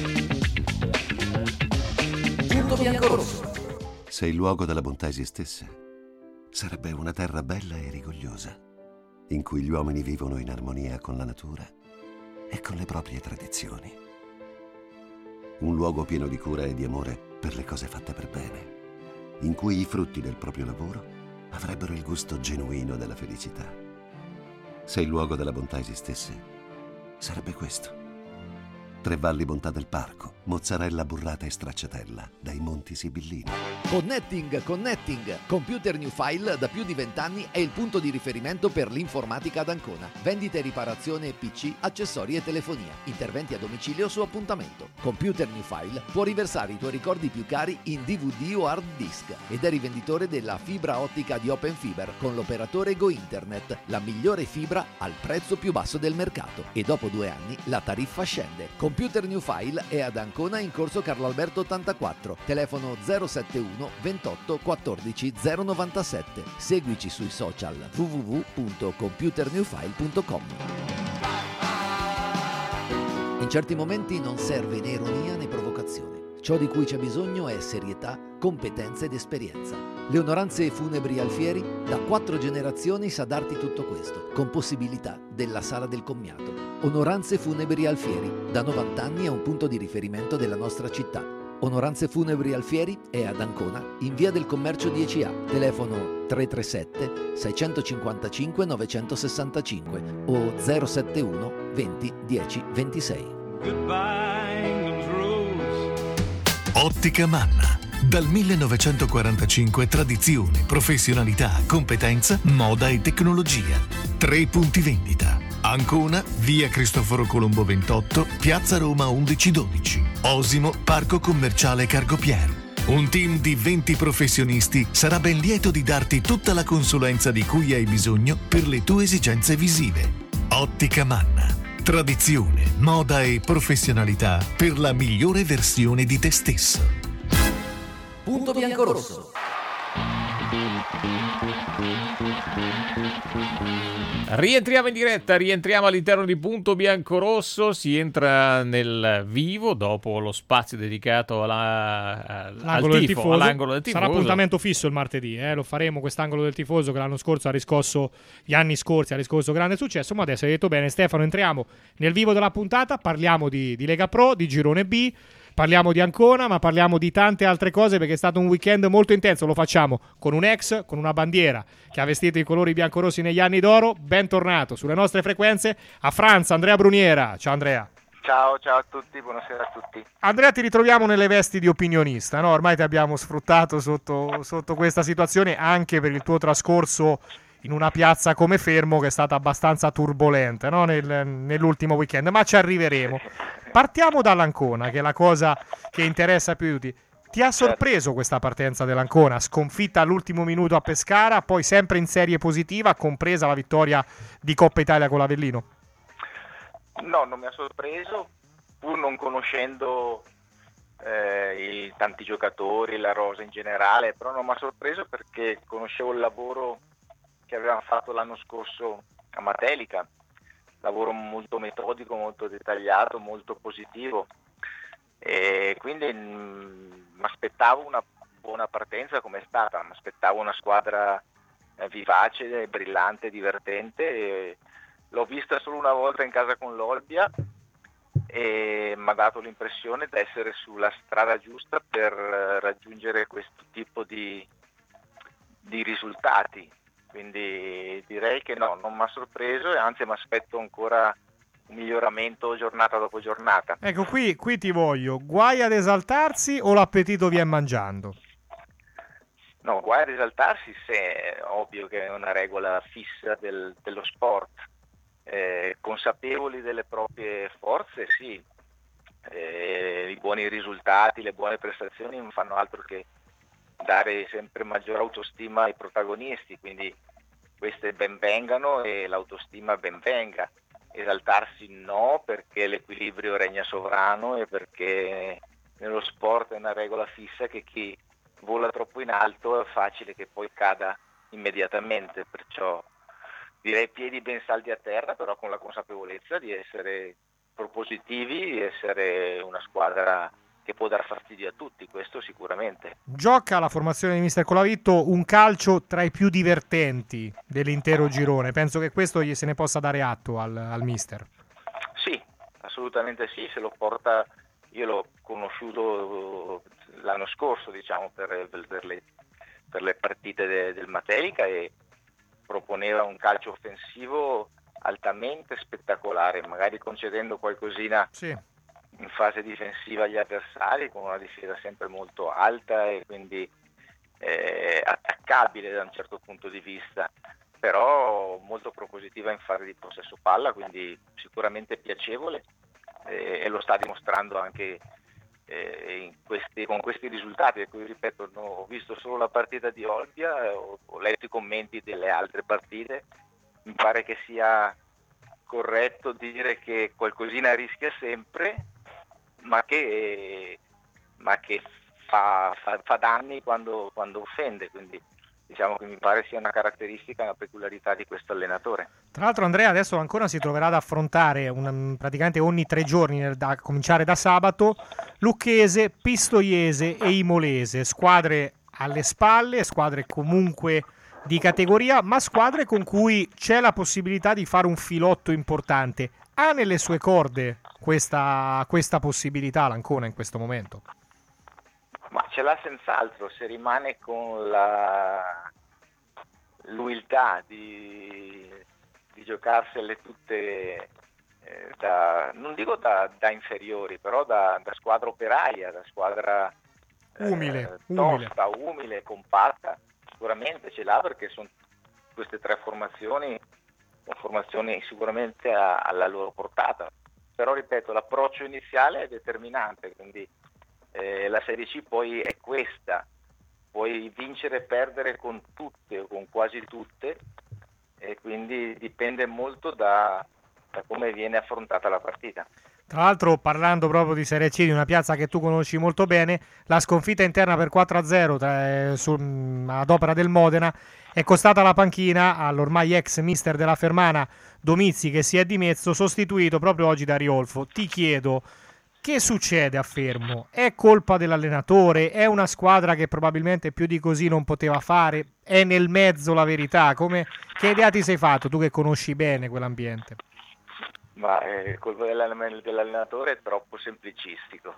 Biancorosso. Se il luogo della bontà esistesse, sarebbe una terra bella e rigogliosa, in cui gli uomini vivono in armonia con la natura e con le proprie tradizioni. Un luogo pieno di cura e di amore per le cose fatte per bene, in cui i frutti del proprio lavoro avrebbero il gusto genuino della felicità. Se il luogo della bontà esistesse, sarebbe questo. Tre Valli Bontà del Parco, mozzarella burrata e stracciatella dai Monti Sibillini. Connecting. Computer New File da più di 20 anni è il punto di riferimento per l'informatica ad Ancona. Vendita e riparazione PC, accessori e telefonia. Interventi a domicilio su appuntamento. Computer New File può riversare i tuoi ricordi più cari in DVD o hard disk ed è rivenditore della fibra ottica di Open Fiber con l'operatore Go Internet, la migliore fibra al prezzo più basso del mercato. E dopo 2 anni la tariffa scende. Computer New File è ad Ancona in corso Carlo Alberto 84, telefono 071 28 14 097. Seguici sui social www.computernewfile.com. In certi momenti non serve né ironia né provocazione. Ciò di cui c'è bisogno è serietà, competenza ed esperienza. Le Onoranze Funebri Alfieri da 4 generazioni sa darti tutto questo, con possibilità della sala del commiato. Onoranze Funebri Alfieri, da 90 anni è un punto di riferimento della nostra città. Onoranze Funebri Alfieri è ad Ancona, in via del Commercio 10A, telefono 337 655 965 o 071 20 10 26. Ottica Manna. Dal 1945 tradizione, professionalità, competenza, moda e tecnologia. 3 punti vendita. Ancona, via Cristoforo Colombo 28, piazza Roma 1112. Osimo, parco commerciale Cargopier. Un team di 20 professionisti sarà ben lieto di darti tutta la consulenza di cui hai bisogno per le tue esigenze visive. Ottica Manna. Tradizione, moda e professionalità per la migliore versione di te stesso. Punto biancorosso. Rientriamo in diretta, rientriamo all'interno di Punto Biancorosso, si entra nel vivo dopo lo spazio dedicato all'angolo del tifoso. Sarà appuntamento fisso il martedì, lo faremo quest'angolo del tifoso che l'anno scorso ha riscosso, gli anni scorsi ha riscosso grande successo, ma adesso hai detto bene Stefano, entriamo nel vivo della puntata, parliamo di Lega Pro, di Girone B, parliamo di Ancona, ma parliamo di tante altre cose perché è stato un weekend molto intenso. Lo facciamo con un ex, con una bandiera che ha vestito i colori biancorossi negli anni d'oro. Bentornato sulle nostre frequenze a Franza, Andrea Bruniera. Ciao Andrea. Ciao a tutti, buonasera a tutti. Andrea, ti ritroviamo nelle vesti di opinionista, no? Ormai ti abbiamo sfruttato sotto questa situazione anche per il tuo trascorso in una piazza come Fermo che è stata abbastanza turbolenta, no? Nell'ultimo weekend, ma ci arriveremo. Partiamo dall'Ancona, che è la cosa che interessa più di tutti. Ti ha sorpreso questa partenza dell'Ancona, sconfitta all'ultimo minuto a Pescara, poi sempre in serie positiva, compresa la vittoria di Coppa Italia con l'Avellino? No, non mi ha sorpreso, pur non conoscendo i tanti giocatori, la rosa in generale, però non mi ha sorpreso perché conoscevo il lavoro che avevamo fatto l'anno scorso a Matelica, lavoro molto metodico, molto dettagliato, molto positivo, e quindi mi aspettavo una buona partenza come è stata, mi aspettavo una squadra vivace, brillante, divertente, e l'ho vista solo una volta in casa con l'Olbia e mi ha dato l'impressione di essere sulla strada giusta per raggiungere questo tipo di risultati. Quindi direi che no, non mi ha sorpreso e anzi mi aspetto ancora miglioramento giornata dopo giornata. Ecco, qui ti voglio, guai ad esaltarsi o l'appetito viene mangiando? No, guai ad esaltarsi, se è ovvio che è una regola fissa dello sport. Consapevoli delle proprie forze, sì. I buoni risultati, le buone prestazioni non fanno altro che dare sempre maggiore autostima ai protagonisti, quindi queste ben vengano e l'autostima ben venga. Esaltarsi no, perché l'equilibrio regna sovrano e perché nello sport è una regola fissa che chi vola troppo in alto è facile che poi cada immediatamente, perciò direi piedi ben saldi a terra, però con la consapevolezza di essere propositivi, di essere una squadra che può dar fastidio a tutti, questo sicuramente. Gioca la formazione di mister Colavitto un calcio tra i più divertenti dell'intero girone. Penso che questo se ne possa dare atto al mister. Sì, assolutamente sì, se lo porta. Io l'ho conosciuto l'anno scorso, diciamo, per le partite del Matelica, e proponeva un calcio offensivo altamente spettacolare, magari concedendo qualcosina in fase difensiva agli avversari, con una difesa sempre molto alta e quindi attaccabile da un certo punto di vista, però molto propositiva in fase di possesso palla, quindi sicuramente piacevole, e lo sta dimostrando anche con questi risultati. Ecco, ripeto, ho visto solo la partita di Olbia, ho letto i commenti delle altre partite, mi pare che sia corretto dire che qualcosina rischia sempre, ma che fa danni quando offende, quindi diciamo che mi pare sia una caratteristica, una peculiarità di questo allenatore. Tra l'altro Andrea adesso ancora si troverà ad affrontare praticamente ogni 3 giorni, a cominciare da sabato, Lucchese, Pistoiese e Imolese, squadre alle spalle, squadre comunque di categoria, ma squadre con cui c'è la possibilità di fare un filotto importante. Ha nelle sue corde questa possibilità l'Ancona in questo momento? Ma ce l'ha senz'altro, se rimane con l'umiltà di giocarsele tutte, non dico da inferiori, però da squadra operaia, da squadra tosta, umile, compatta. Sicuramente ce l'ha, perché sono queste 3 formazioni sicuramente alla loro portata, però ripeto, l'approccio iniziale è determinante, quindi la Serie C poi è questa, puoi vincere e perdere con tutte o con quasi tutte, e quindi dipende molto da come viene affrontata la partita. Tra l'altro, parlando proprio di Serie C, di una piazza che tu conosci molto bene, la sconfitta interna per 4-0 ad opera del Modena è costata la panchina all'ormai ex mister della Fermana Domizzi, che si è dimesso, sostituito proprio oggi da Riolfo. Ti chiedo, che succede a Fermo? È colpa dell'allenatore? È una squadra che probabilmente più di così non poteva fare? È nel mezzo la verità? Che idea ti sei fatto, tu che conosci bene quell'ambiente? Ma il colpo dell'allenatore è troppo semplicistico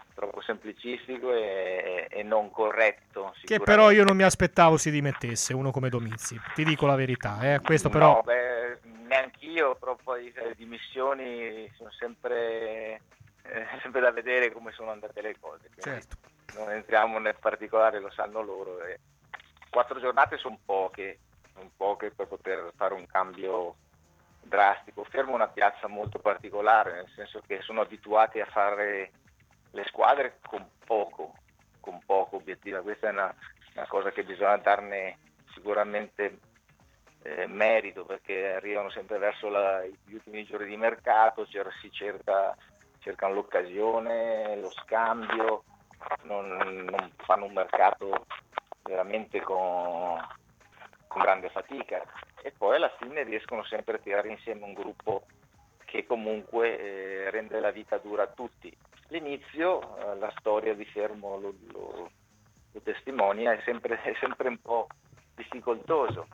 e non corretto. Che però io non mi aspettavo si dimettesse uno come Domizzi, ti dico la verità. Questo però... No, neanch'io, però poi le dimissioni sono sempre da vedere come sono andate le cose. Certo. Non entriamo nel particolare, lo sanno loro. 4 giornate sono poche per poter fare un cambio drastico. Fermo è una piazza molto particolare, nel senso che sono abituati a fare le squadre con poco obiettiva. Questa è una cosa che bisogna darne sicuramente merito, perché arrivano sempre verso gli ultimi giorni di mercato, cercano l'occasione, lo scambio, non fanno un mercato veramente con grande fatica, e poi alla fine riescono sempre a tirare insieme un gruppo che comunque rende la vita dura a tutti. L'inizio, la storia di Fermo lo testimonia, è sempre un po' difficoltoso,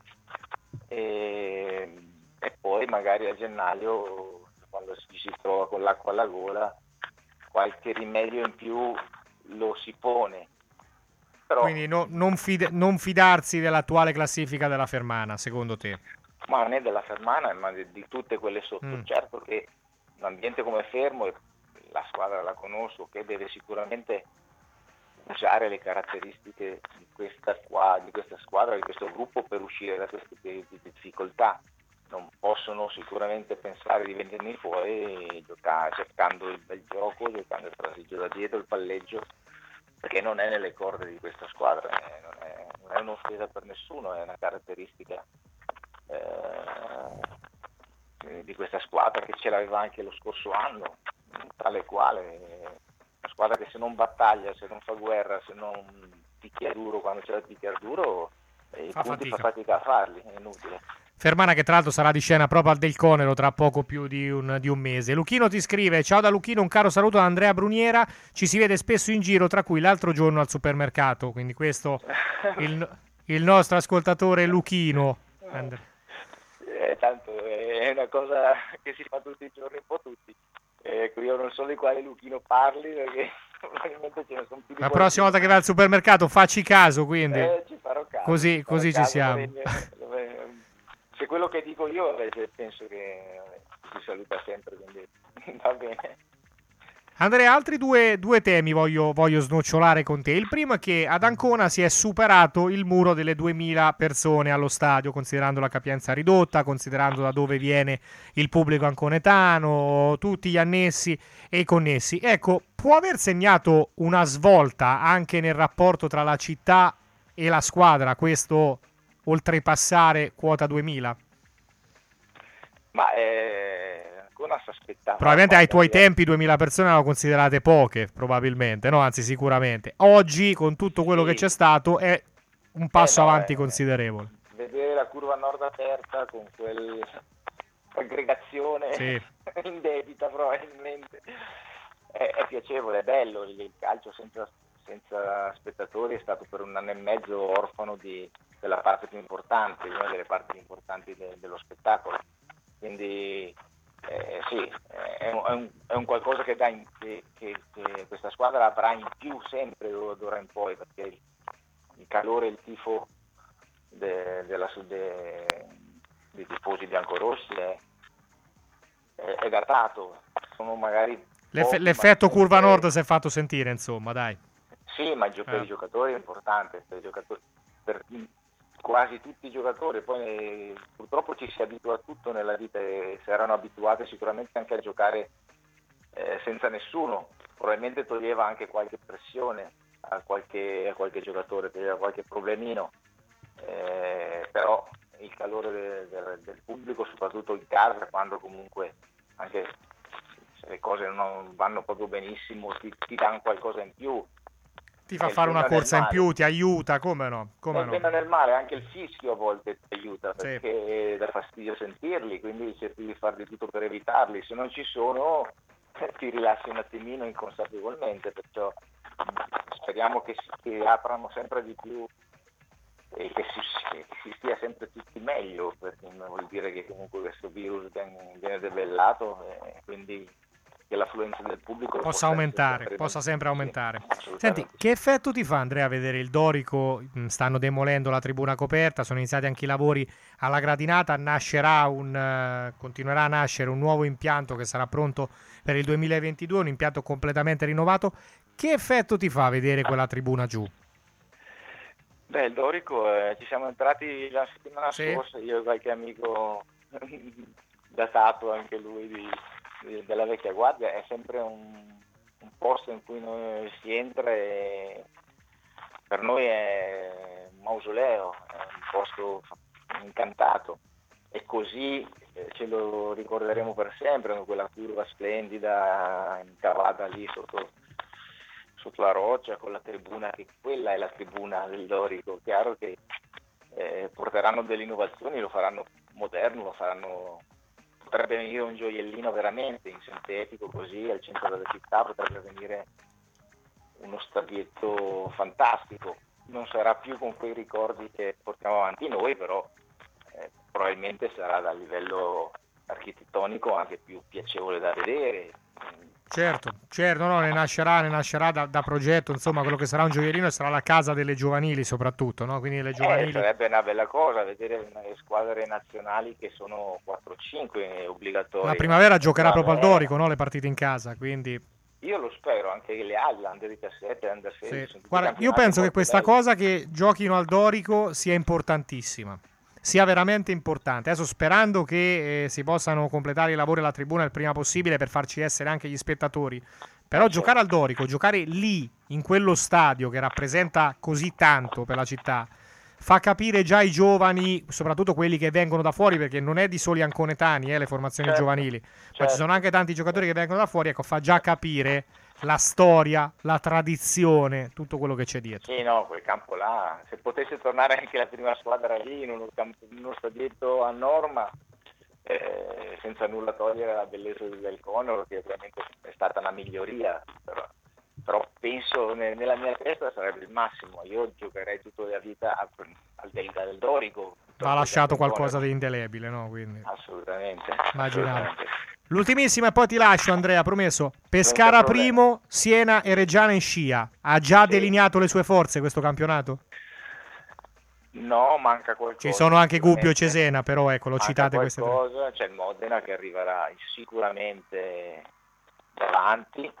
e poi magari a gennaio, quando si trova con l'acqua alla gola, qualche rimedio in più lo si pone. Però, quindi non fidarsi dell'attuale classifica della Fermana, secondo te? Ma non è della Fermana, ma di tutte quelle sotto. Certo che un ambiente come Fermo, la squadra la conosco, che deve sicuramente usare le caratteristiche di questa squadra, di questo gruppo per uscire da queste difficoltà. Non possono sicuramente pensare di venirne fuori e giocare cercando il bel gioco, giocando il passaggio da dietro, il palleggio, perché non è nelle corde di questa squadra, non è un'offesa per nessuno, è una caratteristica di questa squadra che ce l'aveva anche lo scorso anno, tale quale, una squadra che se non battaglia, se non fa guerra, se non picchia duro quando c'è da picchiare duro, i punti fa fatica a farli, è inutile. Fermana che tra l'altro sarà di scena proprio al Del Conero tra poco più di un mese. Luchino ti scrive: ciao da Luchino, un caro saluto da Andrea Bruniera, ci si vede spesso in giro, tra cui l'altro giorno al supermercato, quindi questo il nostro ascoltatore Luchino. Tanto è una cosa che si fa tutti i giorni, un po' tutti. Io non so di quale Luchino parli, perché probabilmente ce ne sono più di la prossima volta che vai al supermercato facci caso, quindi ci farò caso, così ci siamo. Se quello che dico io penso che si saluta sempre, quindi va bene. Andrea, altri due temi voglio snocciolare con te. Il primo è che ad Ancona si è superato il muro delle 2000 persone allo stadio, considerando la capienza ridotta, considerando da dove viene il pubblico anconetano, tutti gli annessi e i connessi. Ecco, può aver segnato una svolta anche nel rapporto tra la città e la squadra questo oltrepassare quota 2000? Ma Ancona si aspettava. Probabilmente ai tuoi tempi 2000 persone erano considerate poche, probabilmente, no? Anzi, sicuramente. Oggi, con tutto quello che c'è stato, è un passo avanti considerevole. Vedere la curva nord aperta con quell'aggregazione indebita probabilmente è piacevole, è bello. Il calcio senza spettatori è stato per un anno e mezzo orfano della parte più importante, una delle parti più importanti dello spettacolo. Quindi è un qualcosa che questa squadra avrà in più sempre d'ora in poi, perché il calore e il tifo dei tifosi biancorossi è datato. Sono magari l'effetto curva nord si è fatto sentire, insomma, dai. Sì, ma per i giocatori è importante, per quasi tutti i giocatori. Poi purtroppo ci si abitua a tutto nella vita e si erano abituati sicuramente anche a giocare senza nessuno. Probabilmente toglieva anche qualche pressione a qualche giocatore, toglieva qualche problemino, però il calore del pubblico, soprattutto in casa, quando comunque anche se le cose non vanno proprio benissimo, ti danno qualcosa in più. Ti fa fare una corsa in più, ti aiuta, come no? Nel bene e nel male, anche il fischio a volte ti aiuta, perché dà fastidio sentirli, quindi cerchi di fare di tutto per evitarli. Se non ci sono, ti rilassi un attimino inconsapevolmente, perciò speriamo che si aprano sempre di più e che si stia sempre tutti meglio, perché vuol dire che comunque questo virus viene debellato e quindi che l'affluenza del pubblico possa sempre aumentare. Senti, che effetto ti fa, Andrea, vedere il Dorico? Stanno demolendo la tribuna coperta, sono iniziati anche i lavori alla gradinata, continuerà a nascere un nuovo impianto che sarà pronto per il 2022, un impianto completamente rinnovato. Che effetto ti fa vedere quella tribuna giù? Beh, il Dorico, ci siamo entrati la settimana scorsa, io e qualche amico datato anche lui della vecchia guardia. È sempre un posto in cui noi si entra e per noi è un mausoleo, è un posto incantato, e così ce lo ricorderemo per sempre, con quella curva splendida incavata lì sotto la roccia, con la tribuna, che quella è la tribuna del Dorico. Chiaro che porteranno delle innovazioni, lo faranno moderno, potrebbe venire un gioiellino veramente in sintetico, così al centro della città potrebbe venire uno stadietto fantastico. Non sarà più con quei ricordi che portiamo avanti noi, però probabilmente sarà dal livello architettonico anche più piacevole da vedere, Certo, no, ne nascerà da progetto, insomma, quello che sarà un gioiellino sarà la casa delle giovanili soprattutto, no? Quindi le giovanili... Sarebbe una bella cosa vedere le squadre nazionali che sono 4-5 obbligatorie. La primavera giocherà proprio al Dorico, no? Le partite in casa, quindi... Io lo spero, anche le Under 17, Under 16. Sì. Guarda, io penso che questa cosa che giochino al Dorico sia importantissima, sia veramente importante. Adesso sperando che si possano completare i lavori alla tribuna il prima possibile per farci essere anche gli spettatori. Però giocare al Dorico, giocare lì, in quello stadio che rappresenta così tanto per la città, fa capire già ai giovani, soprattutto quelli che vengono da fuori, perché non è di soli anconetani le formazioni giovanili, ma ci sono anche tanti giocatori che vengono da fuori, ecco, fa già capire la storia, la tradizione, tutto quello che c'è dietro. Sì, no, quel campo là, se potesse tornare anche la prima squadra lì, in uno stadietto a norma, senza nulla togliere la bellezza del Conor, che ovviamente è stata una miglioria, però penso nella mia testa sarebbe il massimo. Io giocherei tutta la vita al del Dorico. Ha lasciato qualcosa di indelebile, no? Quindi... Assolutamente. Immaginavo. L'ultimissima e poi ti lascio, Andrea, promesso. Pescara primo, Siena e Reggiana in scia. Ha già delineato le sue forze questo campionato? No, manca qualcosa. Ci sono anche Gubbio e Cesena, però ecco, lo citate queste tre. C'è il Modena che arriverà sicuramente davanti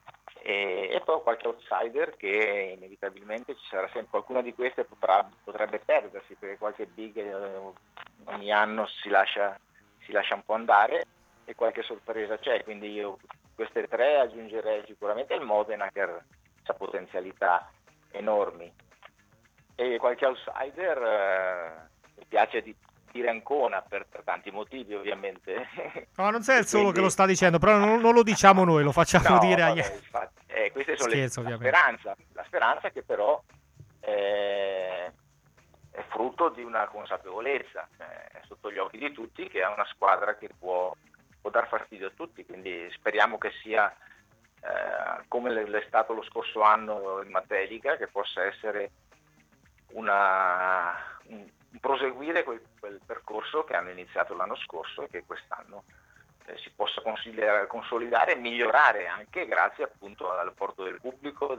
e poi qualche outsider che inevitabilmente ci sarà sempre. Qualcuna di queste potrebbe perdersi, perché qualche big ogni anno si lascia un po' andare e qualche sorpresa c'è, quindi io queste tre aggiungerei sicuramente il Modena, che ha potenzialità enormi, e qualche outsider. Mi piace dire Ancona per tanti motivi, ovviamente. No, non sei il solo che lo sta dicendo, però non lo diciamo noi, lo facciamo dire agli altri. Queste sono la speranza che però è frutto di una consapevolezza, è sotto gli occhi di tutti, che è una squadra che può dar fastidio a tutti, quindi speriamo che sia come l'è stato lo scorso anno in Matelica, che possa essere un proseguire quel percorso che hanno iniziato l'anno scorso e che quest'anno si possa consolidare e migliorare, anche grazie appunto all'apporto del pubblico,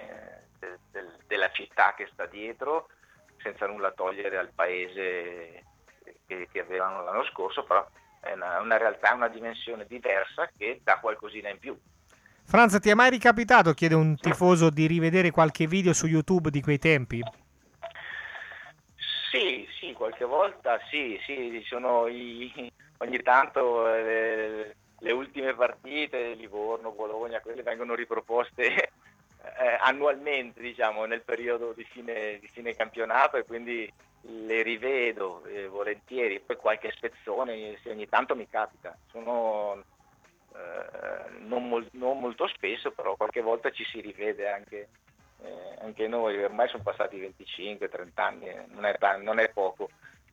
della città che sta dietro, senza nulla togliere al paese che avevano l'anno scorso, però è una realtà, una dimensione diversa che dà qualcosina in più. Franz, ti è mai ricapitato, chiede un tifoso, di rivedere qualche video su YouTube di quei tempi? Sì, qualche volta sì, sono ogni tanto le ultime partite, Livorno, Bologna, quelle vengono riproposte annualmente, diciamo, nel periodo di fine campionato, e quindi le rivedo volentieri. Poi qualche spezzone ogni tanto mi capita, sono non molto spesso, però qualche volta ci si rivede anche noi. Ormai sono passati 25-30 anni, non è poco.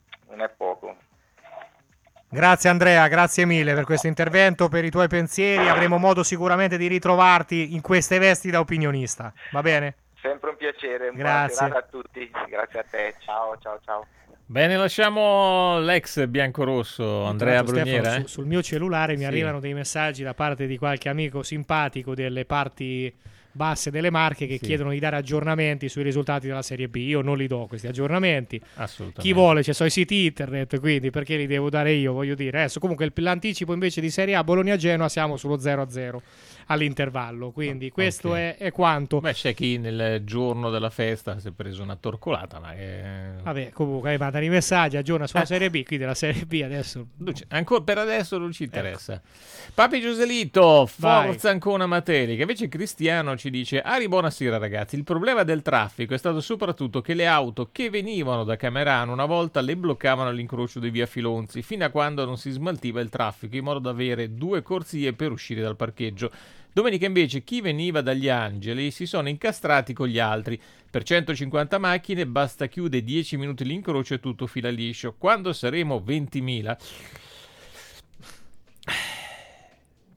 Grazie Andrea, grazie mille per questo intervento, per i tuoi pensieri. Avremo modo sicuramente di ritrovarti in queste vesti da opinionista, va bene? Sempre un piacere, buona serata a tutti, grazie a te, ciao. Bene, lasciamo l'ex biancorosso Andrea Bruniera. Stefano, sul mio cellulare mi arrivano dei messaggi da parte di qualche amico simpatico delle parti basse delle Marche che chiedono di dare aggiornamenti sui risultati della Serie B. Io non li do questi aggiornamenti. Assolutamente. Chi vuole, c'è sui siti internet, quindi perché li devo dare io, voglio dire. Adesso comunque l'anticipo invece di Serie A Bologna-Genoa siamo sullo 0-0 all'intervallo, quindi questo è quanto. Beh, c'è chi nel giorno della festa si è preso una torcolata, ma vabbè, comunque mandano i messaggi, aggiorna sulla Serie B, quindi la Serie B adesso ancora per adesso non ci interessa. Ecco. Papi Giuselito, forza Ancona Matelica. Invece Cristiano ci dice: Ari, buonasera ragazzi, il problema del traffico è stato soprattutto che le auto che venivano da Camerano una volta le bloccavano all'incrocio di via Filonzi fino a quando non si smaltiva il traffico, in modo da avere 2 corsie per uscire dal parcheggio. Domenica invece chi veniva dagli Angeli si sono incastrati con gli altri. Per 150 macchine basta chiudere 10 minuti l'incrocio e tutto fila liscio. Quando saremo 20.000?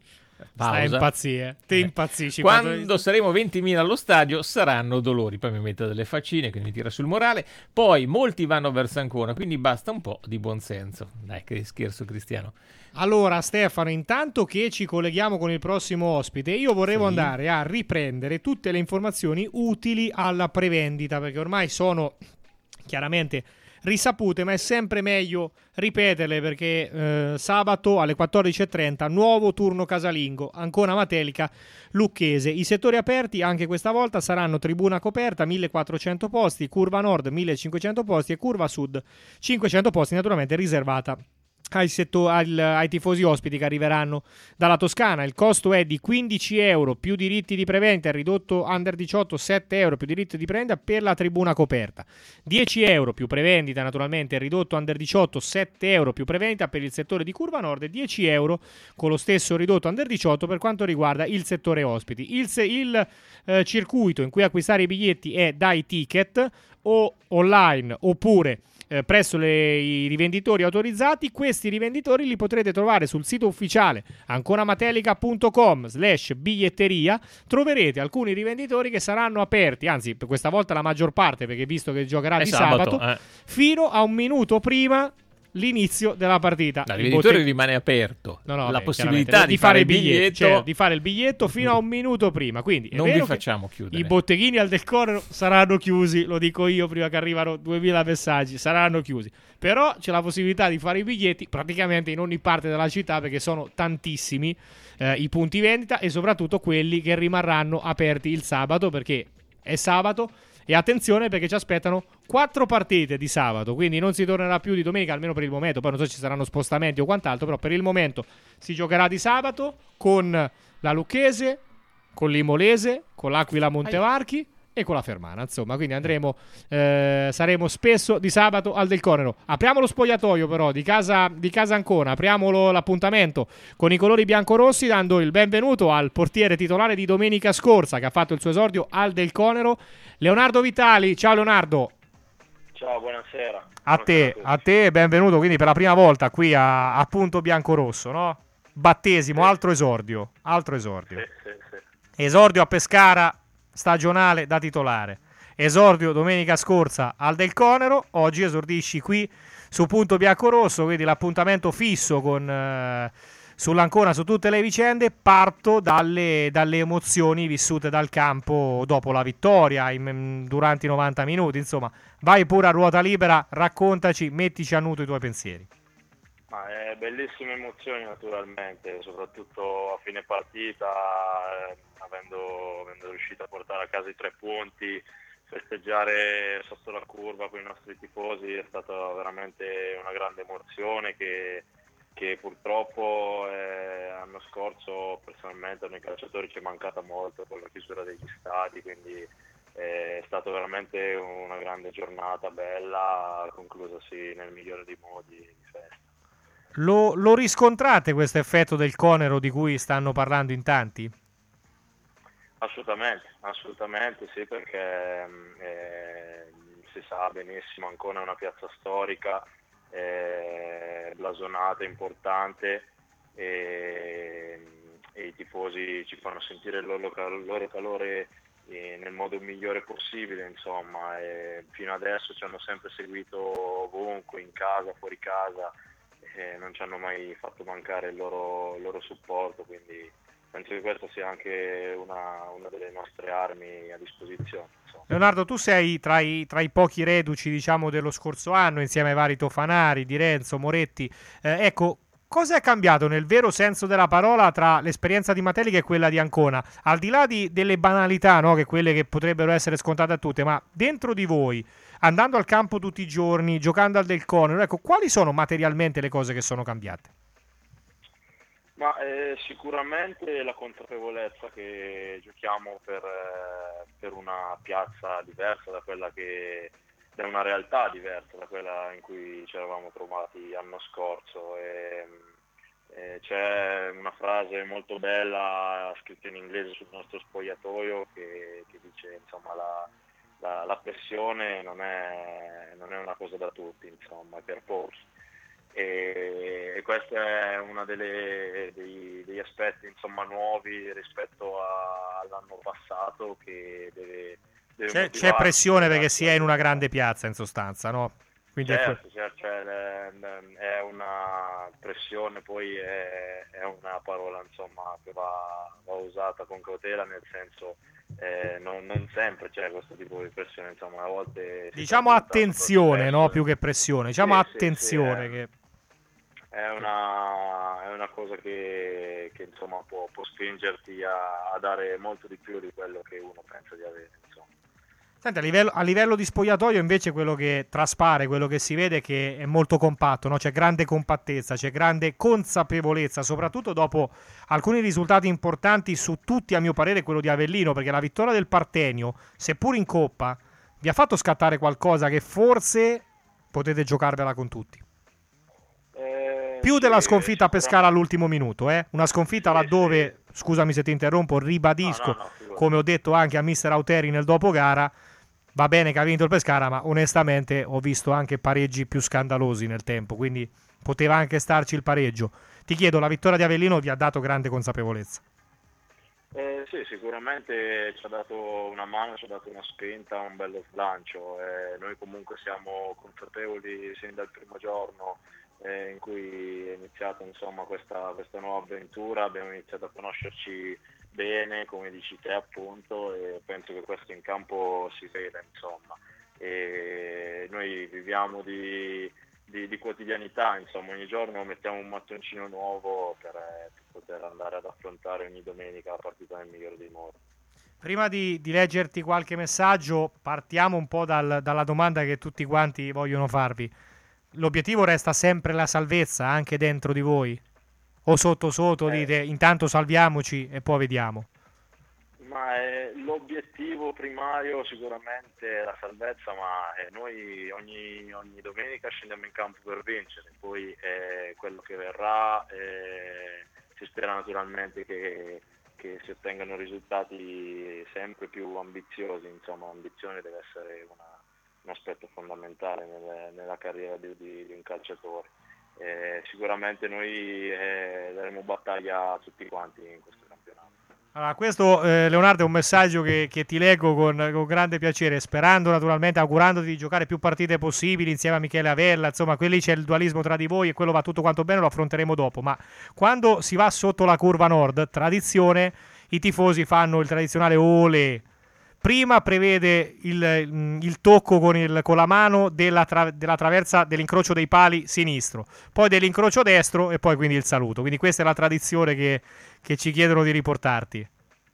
Stai impazzire, te impazzisci. Quando saremo 20.000 allo stadio saranno dolori, poi mi metto delle faccine che mi tira sul morale, poi molti vanno verso Ancona, quindi basta un po' di buonsenso. Dai, che scherzo, Cristiano. Allora Stefano, intanto che ci colleghiamo con il prossimo ospite, io vorrevo andare a riprendere tutte le informazioni utili alla prevendita, perché ormai sono chiaramente risapute, ma è sempre meglio ripeterle, perché sabato alle 14.30 nuovo turno casalingo, Ancona Matelica Lucchese. I settori aperti anche questa volta saranno tribuna coperta 1400 posti, curva nord 1500 posti e curva sud 500 posti, naturalmente riservata ai tifosi ospiti che arriveranno dalla Toscana. Il costo è di 15 euro più diritti di prevendita, ridotto under 18 7 euro più diritti di prevendita per la tribuna coperta, 10 euro più prevendita naturalmente, ridotto under 18 7 euro più prevendita per il settore di curva nord e 10 euro con lo stesso ridotto under 18 per quanto riguarda il settore ospiti. Il circuito in cui acquistare i biglietti è dai ticket o online oppure presso i rivenditori autorizzati. Questi rivenditori li potrete trovare sul sito ufficiale anconamatelica.com/biglietteria. Troverete alcuni rivenditori che saranno aperti, anzi questa volta la maggior parte, perché visto che giocherà di sabato fino a un minuto prima l'inizio della partita. Il rivenditore rimane aperto, la possibilità di fare il biglietto, cioè, di fare il biglietto fino a un minuto prima, quindi non vi facciamo chiudere. I botteghini al Del Conero saranno chiusi, lo dico io prima che arrivano 2000 messaggi, saranno chiusi, però c'è la possibilità di fare i biglietti praticamente in ogni parte della città, perché sono tantissimi i punti vendita e soprattutto quelli che rimarranno aperti il sabato, perché è sabato. E attenzione, perché ci aspettano 4 partite di sabato, quindi non si tornerà più di domenica, almeno per il momento. Poi non so se ci saranno spostamenti o quant'altro, però per il momento si giocherà di sabato con la Lucchese, con l'Imolese, con l'Aquila Montevarchi e con la Fermana, insomma, quindi andremo saremo spesso di sabato al Del Conero. Apriamo lo spogliatoio però di casa Ancona, apriamo l'appuntamento con i colori biancorossi, dando il benvenuto al portiere titolare di domenica scorsa, che ha fatto il suo esordio al Del Conero, Leonardo Vitali. Ciao Leonardo. Ciao, buonasera. A te benvenuto, quindi per la prima volta qui a Punto Biancorosso, no? Battesimo, altro esordio. Sì. Esordio a Pescara, stagionale da titolare. Esordio domenica scorsa al Del Conero, oggi esordisci qui su Punto Biancorosso, quindi l'appuntamento fisso con sull'Ancona, su tutte le vicende. Parto dalle emozioni vissute dal campo dopo la vittoria durante i 90 minuti, insomma vai pure a ruota libera, raccontaci, mettici a nudo i tuoi pensieri. Bellissime emozioni naturalmente, soprattutto a fine partita, avendo riuscito a portare a casa i 3 punti, festeggiare sotto la curva con i nostri tifosi è stata veramente una grande emozione che purtroppo l'anno scorso personalmente a noi calciatori ci è mancata molto con la chiusura degli stadi, quindi è stata veramente una grande giornata, bella, conclusasi nel migliore dei modi di festa. Lo riscontrate questo effetto del Conero di cui stanno parlando in tanti? Assolutamente sì, perché si sa benissimo, Ancona è una piazza storica, blasonata, importante, e i tifosi ci fanno sentire il loro calore nel modo migliore possibile, insomma, e fino adesso ci hanno sempre seguito ovunque, in casa, fuori casa, e non ci hanno mai fatto mancare il loro supporto, quindi penso che questa sia anche una delle nostre armi a disposizione, insomma. Leonardo, tu sei tra i pochi reduci, diciamo, dello scorso anno, insieme ai vari Tofanari, Di Renzo, Moretti. Ecco, cosa è cambiato nel vero senso della parola tra l'esperienza di Matelica e quella di Ancona? Al di là delle banalità, no, che quelle che potrebbero essere scontate a tutte, ma dentro di voi, andando al campo tutti i giorni, giocando al Del Conero, ecco, quali sono materialmente le cose che sono cambiate? Ma sicuramente la consapevolezza che giochiamo per una piazza diversa da quella da una realtà diversa da quella in cui ci eravamo trovati l'anno scorso. C'è una frase molto bella scritta in inglese sul nostro spogliatoio che dice, insomma, la pressione non è una cosa da tutti, insomma, è per pochi. e questo è uno degli aspetti insomma nuovi rispetto all'anno passato, che deve c'è pressione perché si è in una grande piazza in sostanza, no? Quindi certo, è una pressione, poi è una parola insomma che va usata con cautela, nel senso non sempre c'è questo tipo di pressione, insomma a volte diciamo attenzione, no? Più che pressione, diciamo attenzione. Che è una cosa che insomma può spingerti a dare molto di più di quello che uno pensa di avere, insomma. Senti, a livello di spogliatoio invece quello che traspare, quello che si vede è che è molto compatto, no? C'è grande compattezza, c'è grande consapevolezza, soprattutto dopo alcuni risultati importanti su tutti, a mio parere, quello di Avellino, perché la vittoria del Partenio, seppur in Coppa, vi ha fatto scattare qualcosa che forse potete giocarvela con tutti. Più della sconfitta a Pescara all'ultimo minuto, una sconfitta laddove, scusami se ti interrompo, ribadisco, come ho detto anche a mister Auteri nel dopogara, va bene che ha vinto il Pescara, ma onestamente ho visto anche pareggi più scandalosi nel tempo, quindi poteva anche starci il pareggio. Ti chiedo, la vittoria di Avellino vi ha dato grande consapevolezza? Sì, sicuramente ci ha dato una mano, ci ha dato una spinta, un bello slancio. Noi comunque siamo consapevoli sin dal primo giorno in cui è iniziata insomma questa nuova avventura, abbiamo iniziato a conoscerci bene, come dici te appunto, e penso che questo in campo si veda, insomma. E noi viviamo di quotidianità, insomma, ogni giorno mettiamo un mattoncino nuovo per poter andare ad affrontare ogni domenica la partita nel migliore dei modi. Prima di leggerti qualche messaggio, partiamo un po' dalla domanda che tutti quanti vogliono farvi. L'obiettivo resta sempre la salvezza anche dentro di voi? O sotto dite intanto salviamoci e poi vediamo? Ma l'obiettivo primario sicuramente è la salvezza, ma noi ogni domenica scendiamo in campo per vincere, poi quello che verrà si spera naturalmente che si ottengano risultati sempre più ambiziosi, insomma l'ambizione deve essere un aspetto fondamentale nella carriera di un calciatore. Sicuramente noi daremo battaglia a tutti quanti in questo campionato. Allora, questo Leonardo è un messaggio che ti leggo con grande piacere, sperando naturalmente, augurandoti di giocare più partite possibili insieme a Michele Avella, insomma quelli c'è il dualismo tra di voi e quello va tutto quanto bene, lo affronteremo dopo, ma quando si va sotto la curva nord, tradizione, i tifosi fanno il tradizionale olè. Prima prevede il tocco con la mano della traversa dell'incrocio dei pali sinistro, poi dell'incrocio destro e poi quindi il saluto. Quindi questa è la tradizione che ci chiedono di riportarti.